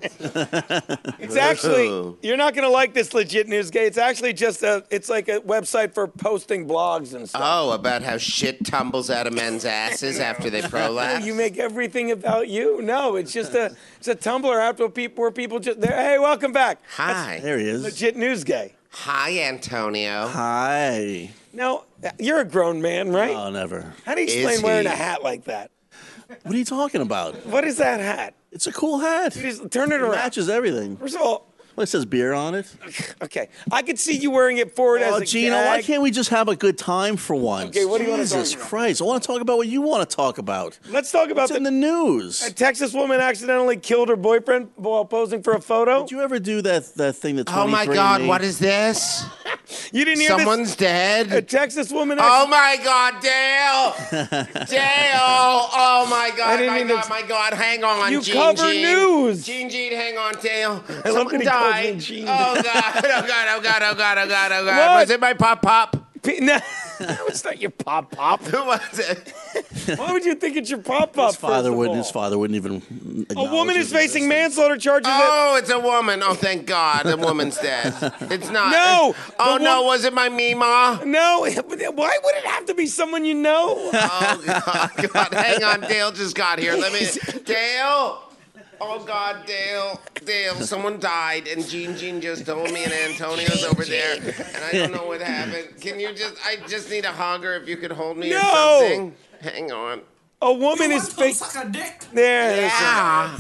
B: It's actually
F: Ooh.
B: you're not gonna like this legit news gay. It's actually just a. It's like a website for posting blogs and stuff.
F: Oh, about how shit tumbles out of men's asses after they
B: Oh,
F: prolapse?
B: you make everything about you. No, it's just a. It's a Tumblr app where people where people just. They're, hey, welcome back.
F: Hi.
G: There he is.
B: Legit news gay.
F: Hi, Antonio.
G: Hi.
B: Now you're a grown man, right?
G: Oh, never.
B: How do you
F: Is
B: explain wearing
F: he?
B: a hat like that?
G: What are you talking about?
B: What is that hat?
G: It's a cool hat.
B: You just turn it
G: It
B: around.
G: matches everything.
B: First of all,
G: Well, it says beer on it.
B: okay, I could see you wearing it forward
G: Oh,
B: as a
G: Gino, why
B: gag.
G: can't we just have a good time for once?
B: Okay, what do you wanna talk
G: Jesus
B: about?
G: Christ. I want to talk about what you want to talk about.
B: Let's talk about
G: What's
B: the,
G: in the news?
B: a Texas woman accidentally killed her boyfriend while posing for a photo.
G: Did you ever do that, that thing that
F: Oh my God, what is this?
B: You didn't hear
F: Someone's
B: this? A
F: dead?
B: Texas woman.
F: Oh
B: acc-
F: my God, Dale! Dale! Oh my
B: I
F: God,
B: didn't
F: my
B: mean to-
F: God, my God, hang on,
B: You
F: Gene
B: cover
F: Gene.
B: news.
F: Gene Gene, hang on, Dale.
B: I love
F: Someone
B: that he calls
F: died.
B: me Gene.
F: Oh God, oh God, oh God, oh God, oh God, oh God.
B: What?
F: Was it my pop pop?
B: P- No, it's not your pop pop.
F: Who was it?
B: Why would you think it's your pop pop?
G: His father wouldn't. His father wouldn't even.
B: A woman is facing manslaughter charges. at-
F: Oh, it's a woman. Oh, thank God, the woman's dead. It's not.
B: No,
F: Oh
B: the
F: no,
B: wo-
F: was it my Mima?
B: No, why would it have to be someone you know?
F: Oh God, God, hang on, Dale just got here. Let me, Dale. Oh God, Dale, Dale, someone died, and Gene Gene just told me, and Antonio's over there, and I don't know what happened. Can you just? I just need a hugger. If you could hold me or
B: No.
F: something. Hang on.
B: A woman
E: You
B: is
E: want to
B: facing.
E: suck a dick?
B: There. there's
F: Ah,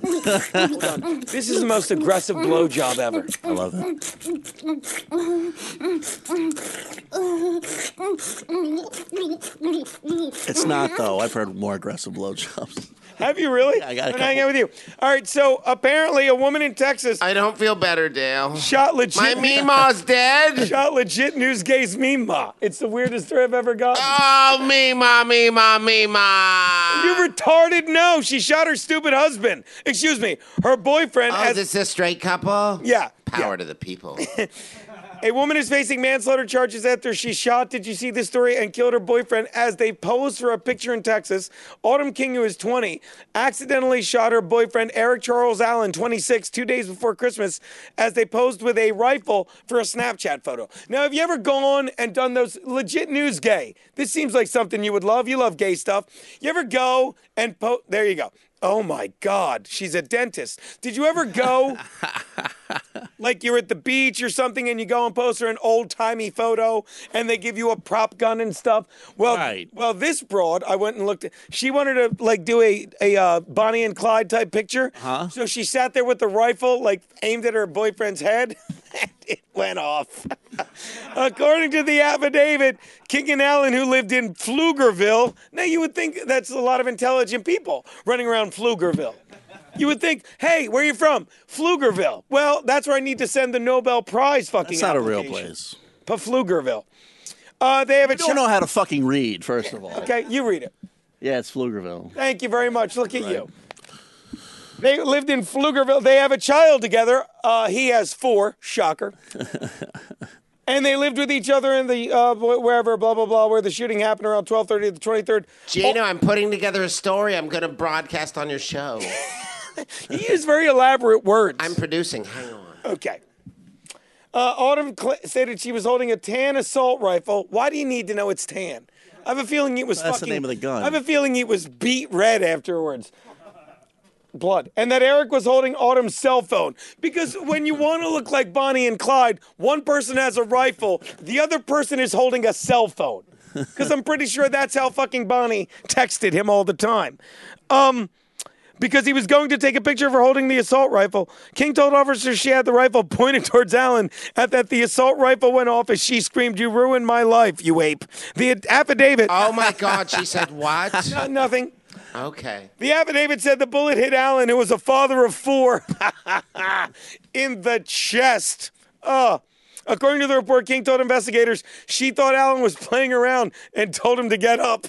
B: a- This is the most aggressive blowjob ever.
G: I love it. It's not though. I've heard more aggressive blowjobs.
B: Have you really?
G: Yeah, I got a
B: I'm hanging
G: couple.
B: out with you. All right, so apparently a woman in Texas
F: I don't feel better, Dale.
B: shot legit.
F: My Mima's dead.
B: Shot legit news gay's Mima. It's the weirdest story I've ever gotten.
F: Oh, Mima, Mima, Mima.
B: You retarded? No, she shot her stupid husband. Excuse me, her boyfriend.
F: Oh,
B: has,
F: is this a straight couple?
B: yeah.
F: Power
B: yeah.
F: to the people.
B: A woman is facing manslaughter charges after she shot, did you see this story, and killed her boyfriend as they posed for a picture in Texas. Autumn King, who is twenty, accidentally shot her boyfriend, Eric Charles Allen, twenty-six, two days before Christmas, as they posed with a rifle for a Snapchat photo. Now, have you ever gone and done those legit news gay? This seems like something you would love. You love gay stuff. You ever go and post? There you go. Oh my God, she's a dentist. Did you ever go, like you're at the beach or something, and you go and post her an old timey photo, and they give you a prop gun and stuff? Well,
G: Right.
B: well, this broad, I went and looked at. She wanted to like do a a uh, Bonnie and Clyde type picture.
G: Huh?
B: So she sat there with the rifle, like aimed at her boyfriend's head, and it went off. According to the affidavit, King and Allen, who lived in Pflugerville, now you would think that's a lot of intelligent people running around Pflugerville. You would think, hey, where are you from? Pflugerville. Well, that's where I need to send the Nobel Prize fucking
G: It's not a real
B: application.
G: place.
B: Pflugerville. Uh, they have a
G: You don't
B: chi-
G: know how to fucking read, first of all.
B: Okay, you read it.
G: Yeah, it's Pflugerville.
B: Thank you very much. Look at you. They lived in Pflugerville. They have a child together. Uh, he has four. Shocker. And they lived with each other in the uh, wh- wherever, blah blah blah, where the shooting happened around twelve thirty to the twenty-third.
F: Gino, I'm putting together a story I'm going to broadcast on your show.
B: He used very elaborate words.
F: I'm producing. Hang on.
B: Okay. Uh, Autumn cl- stated she was holding a tan assault rifle. Why do you need to know it's tan? I have a feeling it was
G: That's the
B: fucking.
G: name of the gun.
B: I have a feeling it was beet red afterwards. Blood. And that Eric was holding Autumn's cell phone. Because when you want to look like Bonnie and Clyde, one person has a rifle, the other person is holding a cell phone. Because I'm pretty sure that's how fucking Bonnie texted him all the time. Um, because he was going to take a picture of her holding the assault rifle. King told officers she had the rifle pointed towards Allen and that the assault rifle went off as she screamed, "You ruined my life, you ape." The affidavit.
F: Oh my God, she said what?
B: No, nothing.
F: Okay.
B: The affidavit said the bullet hit Allen, who was a father of four, in the chest. Oh. According to the report, King told investigators she thought Allen was playing around and told him to get up.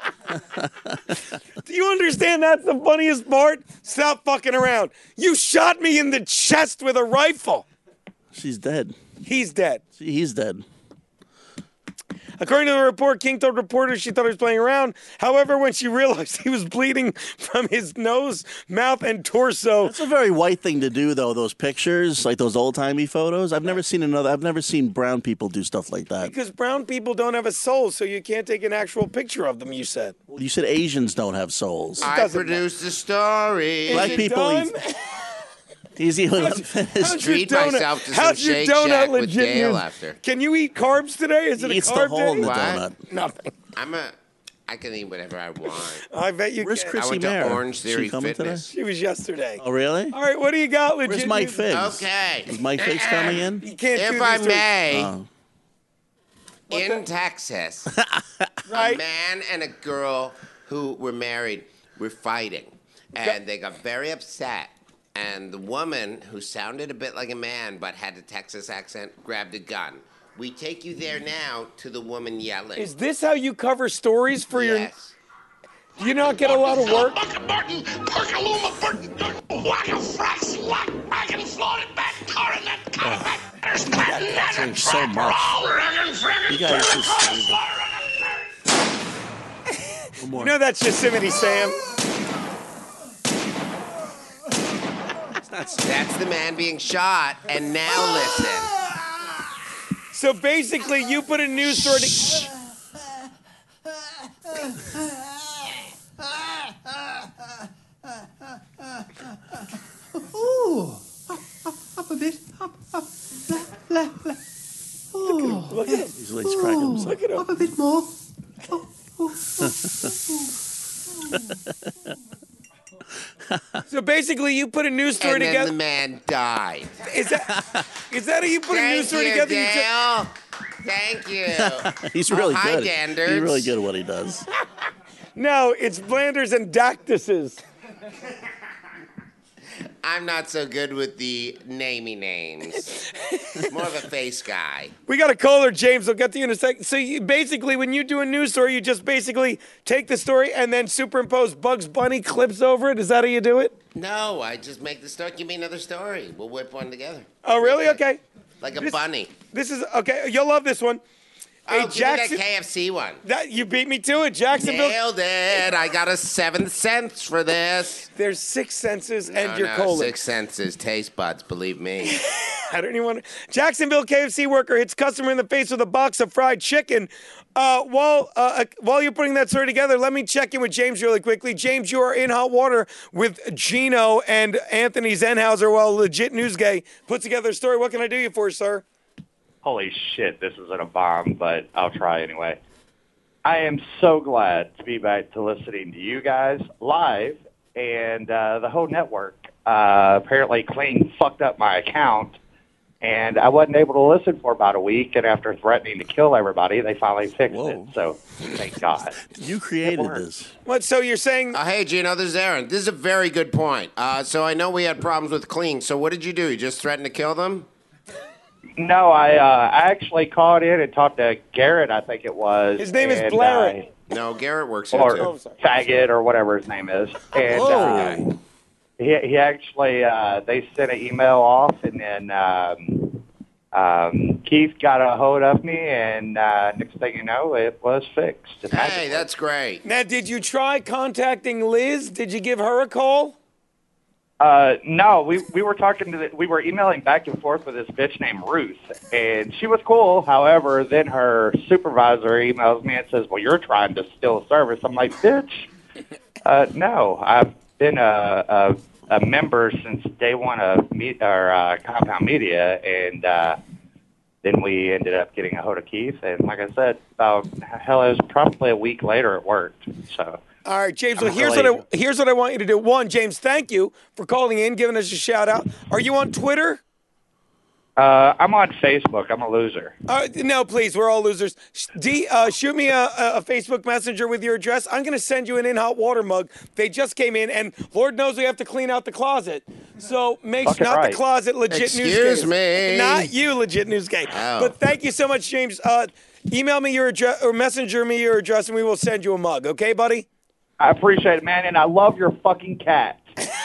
B: Do you understand that's the funniest part? Stop fucking around. You shot me in the chest with a rifle.
G: She's dead.
B: He's dead.
G: See, he's dead.
B: According to the report, King told reporters she thought he was playing around. However, when she realized he was bleeding from his nose, mouth, and torso.
G: That's a very white thing to do, though, those pictures, like those old-timey photos. I've never seen another, I've never seen brown people do stuff like that.
B: Because brown people don't have a soul, so you can't take an actual picture of them, you said.
G: You said Asians don't have souls.
F: I
B: doesn't
F: produced the story.
G: Black
B: Is it
G: people
B: done?
G: eat- Easy
B: How's your
F: Treat
B: donut-
F: myself to some
B: how's your
F: Shake
B: donut
F: Shack with
B: legit
F: Dale
B: news?
F: after.
B: Can you eat carbs today? Is it
G: He
B: a
G: eats the
B: carb
G: hole in the
B: day?
F: What?
G: donut.
B: Nothing.
F: I'm a. I can eat whatever I want.
B: I bet you
G: Where's
B: can.
F: I
G: Chrissy
F: went
G: Mayer?
F: to Orange
G: Is
F: Theory
G: she coming
F: Fitness.
B: She was yesterday.
G: today? Oh, really?
B: All right, what do you got? Legit
G: Where's Mike
B: news?
G: Figs?
F: Okay.
G: Is Mike Figs coming in?
B: You can't do
F: If I
B: these
F: may,
G: Oh.
F: in Texas,
B: to-
F: a
B: right?
F: man and a girl who were married were fighting, and they got very upset. And the woman, who sounded a bit like a man but had a Texas accent, grabbed a gun. We take you there now to the woman yelling.
B: Is this how you cover stories for your?
F: Yes.
B: Do you not get a lot of work?
G: There's so much. You guys just... One more.
B: You know that's Yosemite Sam.
F: That's the man being shot. And now listen.
B: So basically, you put a news story. To-
E: Ooh, up a bit, up, up, la, la, la. Ooh,
B: Look at him.
G: He's, he's cracking himself.
B: Look at him.
E: up a bit more. Oh, oh, oh.
B: So basically, you put a news story
F: And then
B: together.
F: the man died.
B: Is that is that how you put a news
F: Thank
B: story
F: you,
B: together? You ju-
F: Dale. Thank you.
G: He's really
F: Oh, hi,
G: good.
F: Danders.
G: He's really good at what he does.
B: No, it's Blanders and Dactuses.
F: I'm not so good with the namey names. More of a face guy.
B: We got a caller, James. I'll get to you in a second. So you, basically, when you do a news story, you just basically take the story and then superimpose Bugs Bunny clips over it. Is that how you do it?
F: No, I just make the story. Give me another story. We'll whip one together.
B: Oh, really? Okay.
F: Like a
B: This-
F: bunny.
B: This is okay. You'll love this one.
F: Oh,
B: Hey,
F: give
B: Jackson.
F: me that K F C one.
B: That you beat me to it, Jacksonville.
F: Nailed it. I got a seventh sense for this.
B: There's six senses and
F: no,
B: your
F: no,
B: colon.
F: Six senses, taste buds, believe me.
B: I don't even want to. Jacksonville K F C worker hits customer in the face with a box of fried chicken. Uh, while uh, while you're putting that story together, let me check in with James really quickly. James, you are in hot water with Gino and Anthony Zenhauser while Legit News Gay puts together a story. What can I do you for, sir?
H: Holy shit, this isn't a bomb, but I'll try anyway. I am so glad to be back to listening to you guys live and uh, the whole network. Uh, apparently, Kling fucked up my account, and I wasn't able to listen for about a week, and after threatening to kill everybody, they finally fixed
G: Whoa.
H: it. So, thank God.
G: You created
H: It worked.
G: this.
B: What? So you're saying?
F: Uh, hey, Gino, this is Aaron. This is a very good point. Uh, so I know we had problems with Clean. So what did you do? You just threatened to kill them?
H: No, I uh, I actually called in and talked to Garrett, I think it was.
B: His name is
H: and,
B: Blarrett.
F: No, Garrett works here
H: Or
F: too.
B: sorry.
H: faggot or whatever his name is. And uh,
G: Whoa.
H: he, he actually, uh, they sent an email off, and then um, um, Keith got a hold of me, and uh, next thing you know, it was fixed. It
F: Hey,
H: magically.
F: that's great.
B: Now, did you try contacting Liz? Did you give her a call?
H: Uh, no, we we were talking to the, we were emailing back and forth with this bitch named Ruth, and she was cool. However, then her supervisor emails me and says, "Well, you're trying to steal a service." I'm like, "Bitch, uh, no, I've been a, a a member since day one of me, or uh, Compound Media, and uh, then we ended up getting a hold of Keith, and like I said, about hell, it was probably a week later it worked. So
B: All right, James. Well, here's what I here's what I want you to do. One, James, thank you for calling in, giving us a shout out. Are you on Twitter?
H: Uh, I'm on Facebook. I'm a loser.
B: Uh, no, please. We're all losers. D, uh, shoot me a, a Facebook Messenger with your address. I'm going to send you an in hot water mug. They just came in, and Lord knows we have to clean out the closet. So make sure, not
H: right.
B: the closet, legit
A: Excuse
B: news.
A: me.
B: Not you, legit news gay.
A: Oh.
B: But thank you so much, James. Uh, email me your address or messenger me your address, and we will send you a mug. Okay, buddy?
H: I appreciate it, man, and I love your fucking cat.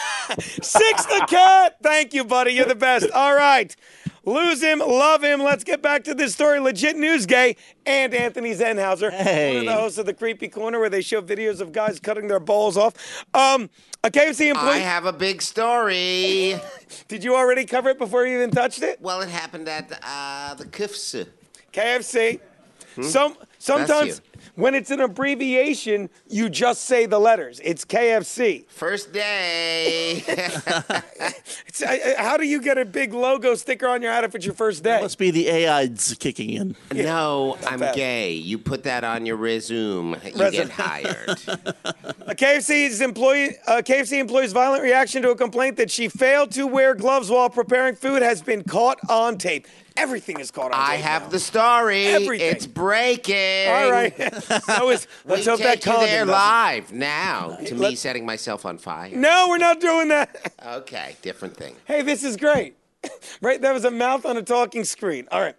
B: Six the cat. Thank you, buddy. You're the best. All right. Lose him, love him. Let's get back to this story. Legit News Gay and Anthony Zenhauser,
G: Hey.
B: one of the hosts of the Creepy Corner, where they show videos of guys cutting their balls off. Um, a K F C
A: I
B: employee.
A: have a big story.
B: Did you already cover it before you even touched it?
A: Well, it happened at uh, the K F C.
B: K F C. Some sometimes when it's an abbreviation, you just say the letters. It's K F C.
A: First day.
B: It's, I, I- how do you get a big logo sticker on your hat if it's your first day?
G: Must be the A I's kicking in.
A: No, I'm
B: bad.
A: gay. You put that on your resume, you
B: Resume.
A: get hired.
B: A K F C's employee, a K F C employee's violent reaction to a complaint that she failed to wear gloves while preparing food has been caught on tape. Everything is caught on
A: I
B: tape.
A: have
B: now.
A: the story.
B: Everything.
A: It's breaking.
B: All right. so is,
A: We
B: let's hope that
A: take you
B: condom
A: there
B: doesn't-
A: live now to me
B: Let-
A: setting myself on fire.
B: No, we're not doing that.
A: Okay, different thing.
B: Hey, this is great. Right? That was a mouth on a talking screen. All right.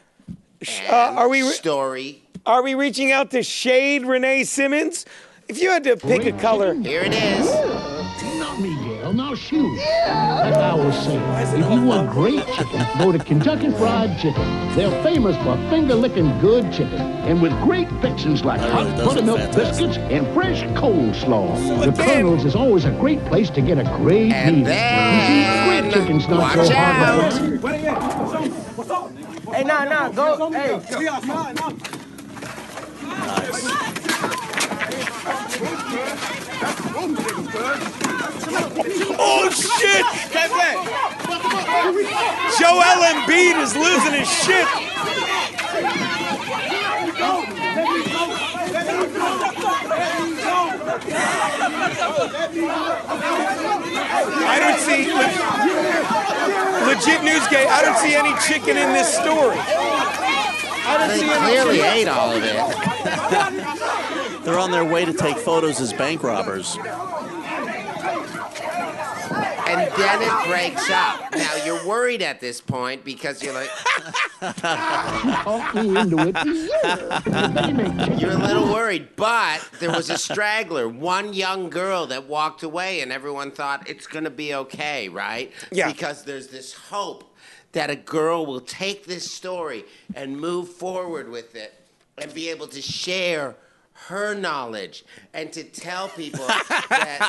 B: Sh- Uh, are we re-
A: Story.
B: are we reaching out to Shade Renee Simmons? If you had to pick a color,
A: Here it is.
I: Not me, Gail. Now shoot. Like I always say, if you want great chicken, go to Kentucky Fried Chicken. They're famous for finger-licking good chicken, and with great fixings like
G: That
I: hot
G: really does look
I: buttermilk
G: fantastic.
I: biscuits and fresh coleslaw. The
B: again-
I: Colonel's is always a great place to get a great
A: And
I: meal.
A: then,
I: You see, great chicken's not
A: watch
I: so hard
A: out.
I: to
E: Hey, nah, nah, go. Hey,
B: oh shit! Joel Embiid is losing his shit. I don't see le- legit news gay. I don't see any chicken in this story. I don't
A: They
B: see any
A: clearly
B: chicken.
A: ate all of it.
G: They're on their way to take photos as bank robbers.
A: And then it breaks up. Now you're worried at this point because you're like,
I: talk me into it. Yeah. They make chicken.
A: you're a little worried. But there was a straggler, one young girl that walked away, and everyone thought it's going to be okay, right?
B: Yeah.
A: Because there's this hope that a girl will take this story and move forward with it and be able to share her knowledge and to tell people that,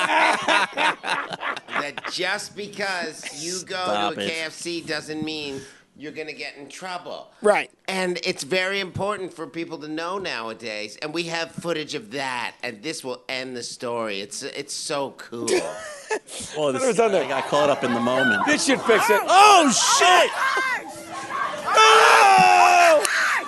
A: that just because you go
G: Stop
A: to a
G: it.
A: K F C doesn't mean you're going to get in trouble.
B: Right.
A: And it's very important for people to know nowadays. And we have footage of that, and this will end the story. It's it's so cool.
G: Oh, this
B: was on there.
G: I got caught up in the moment.
B: This should fix it.
G: Oh shit!
B: Oh!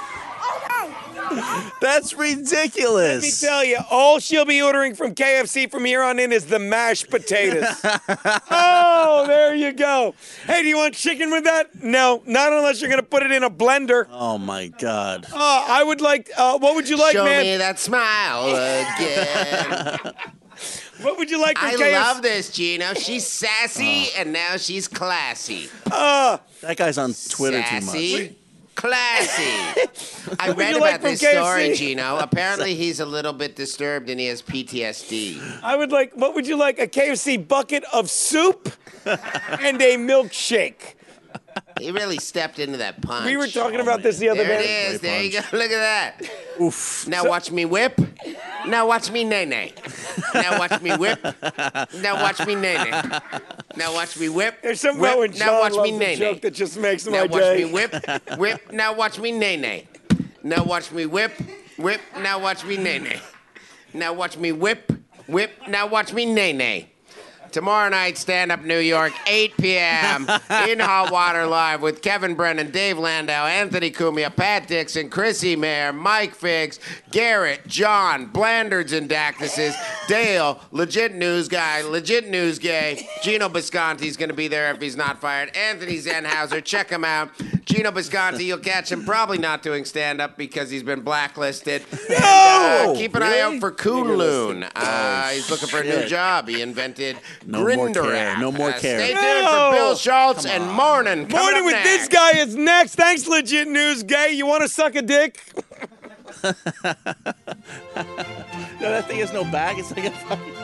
G: That's ridiculous.
B: Let me tell you, all she'll be ordering from K F C from here on in is the mashed potatoes. Oh, there you go. Hey, do you want chicken with that? No, not unless you're going to put it in a blender.
G: Oh my god.
B: Uh, I would like, uh, what would you like,
A: Show
B: man?
A: me that smile again.
B: What would you like from
A: I
B: K F C?
A: love this, Gino. She's sassy, and now she's classy.
B: Uh,
G: That guy's on Twitter
A: sassy,
G: too much.
A: classy. I
B: would
A: read
B: you
A: about
B: like from
A: this
B: K F C?
A: story, Gino. Apparently, he's a little bit disturbed and he has P T S D.
B: I would like, what would you like? A K F C bucket of soup and a milkshake.
A: He really stepped into that punch.
B: We were talking about this the other
A: There it
B: day.
A: is. There you go. Look at that.
G: Oof.
A: Now watch me whip. Now watch me nay nay. Now watch me whip. Now watch me nay nay. Now watch me whip.
B: There's something
A: whip.
B: about when
A: Now
B: Sean
A: watch
B: loves
A: me
B: a
A: nay
B: joke
A: nay.
B: that just makes
A: Now
B: my
A: watch
B: day.
A: me whip. Whip. Now watch me nay nay. Now watch me whip. Whip. Now watch me nay nay. Now watch me whip. Whip. Now watch me nay nay. Tomorrow night, Stand Up New York, eight p.m. in Hot Water Live with Kevin Brennan, Dave Landau, Anthony Cumia, Pat Dixon, Chrissy Mayer, Mike Figgs, Garrett, John, Blandards and Dactuses, Dale, legit news guy, legit news gay. Gino Bisconti's going to be there if he's not fired. Anthony Zenhauser, check him out. Gino Bisconti, you'll catch him probably not doing stand-up because he's been blacklisted.
B: No!
A: And, uh, keep an eye
G: Really?
A: out for Coon Loon. Uh, he's looking for a new
G: shit.
A: job. He invented
G: No more
A: Grindr
G: care.
A: app.
G: No more
A: Uh,
G: care.
A: Stay tuned
B: No!
A: for Bill Schultz and Morning. Coming
B: Morning
A: up
B: with
A: next.
B: this guy is next. Thanks, legit news gay. You want to suck a dick?
G: No, that thing has no back. It's like a fucking.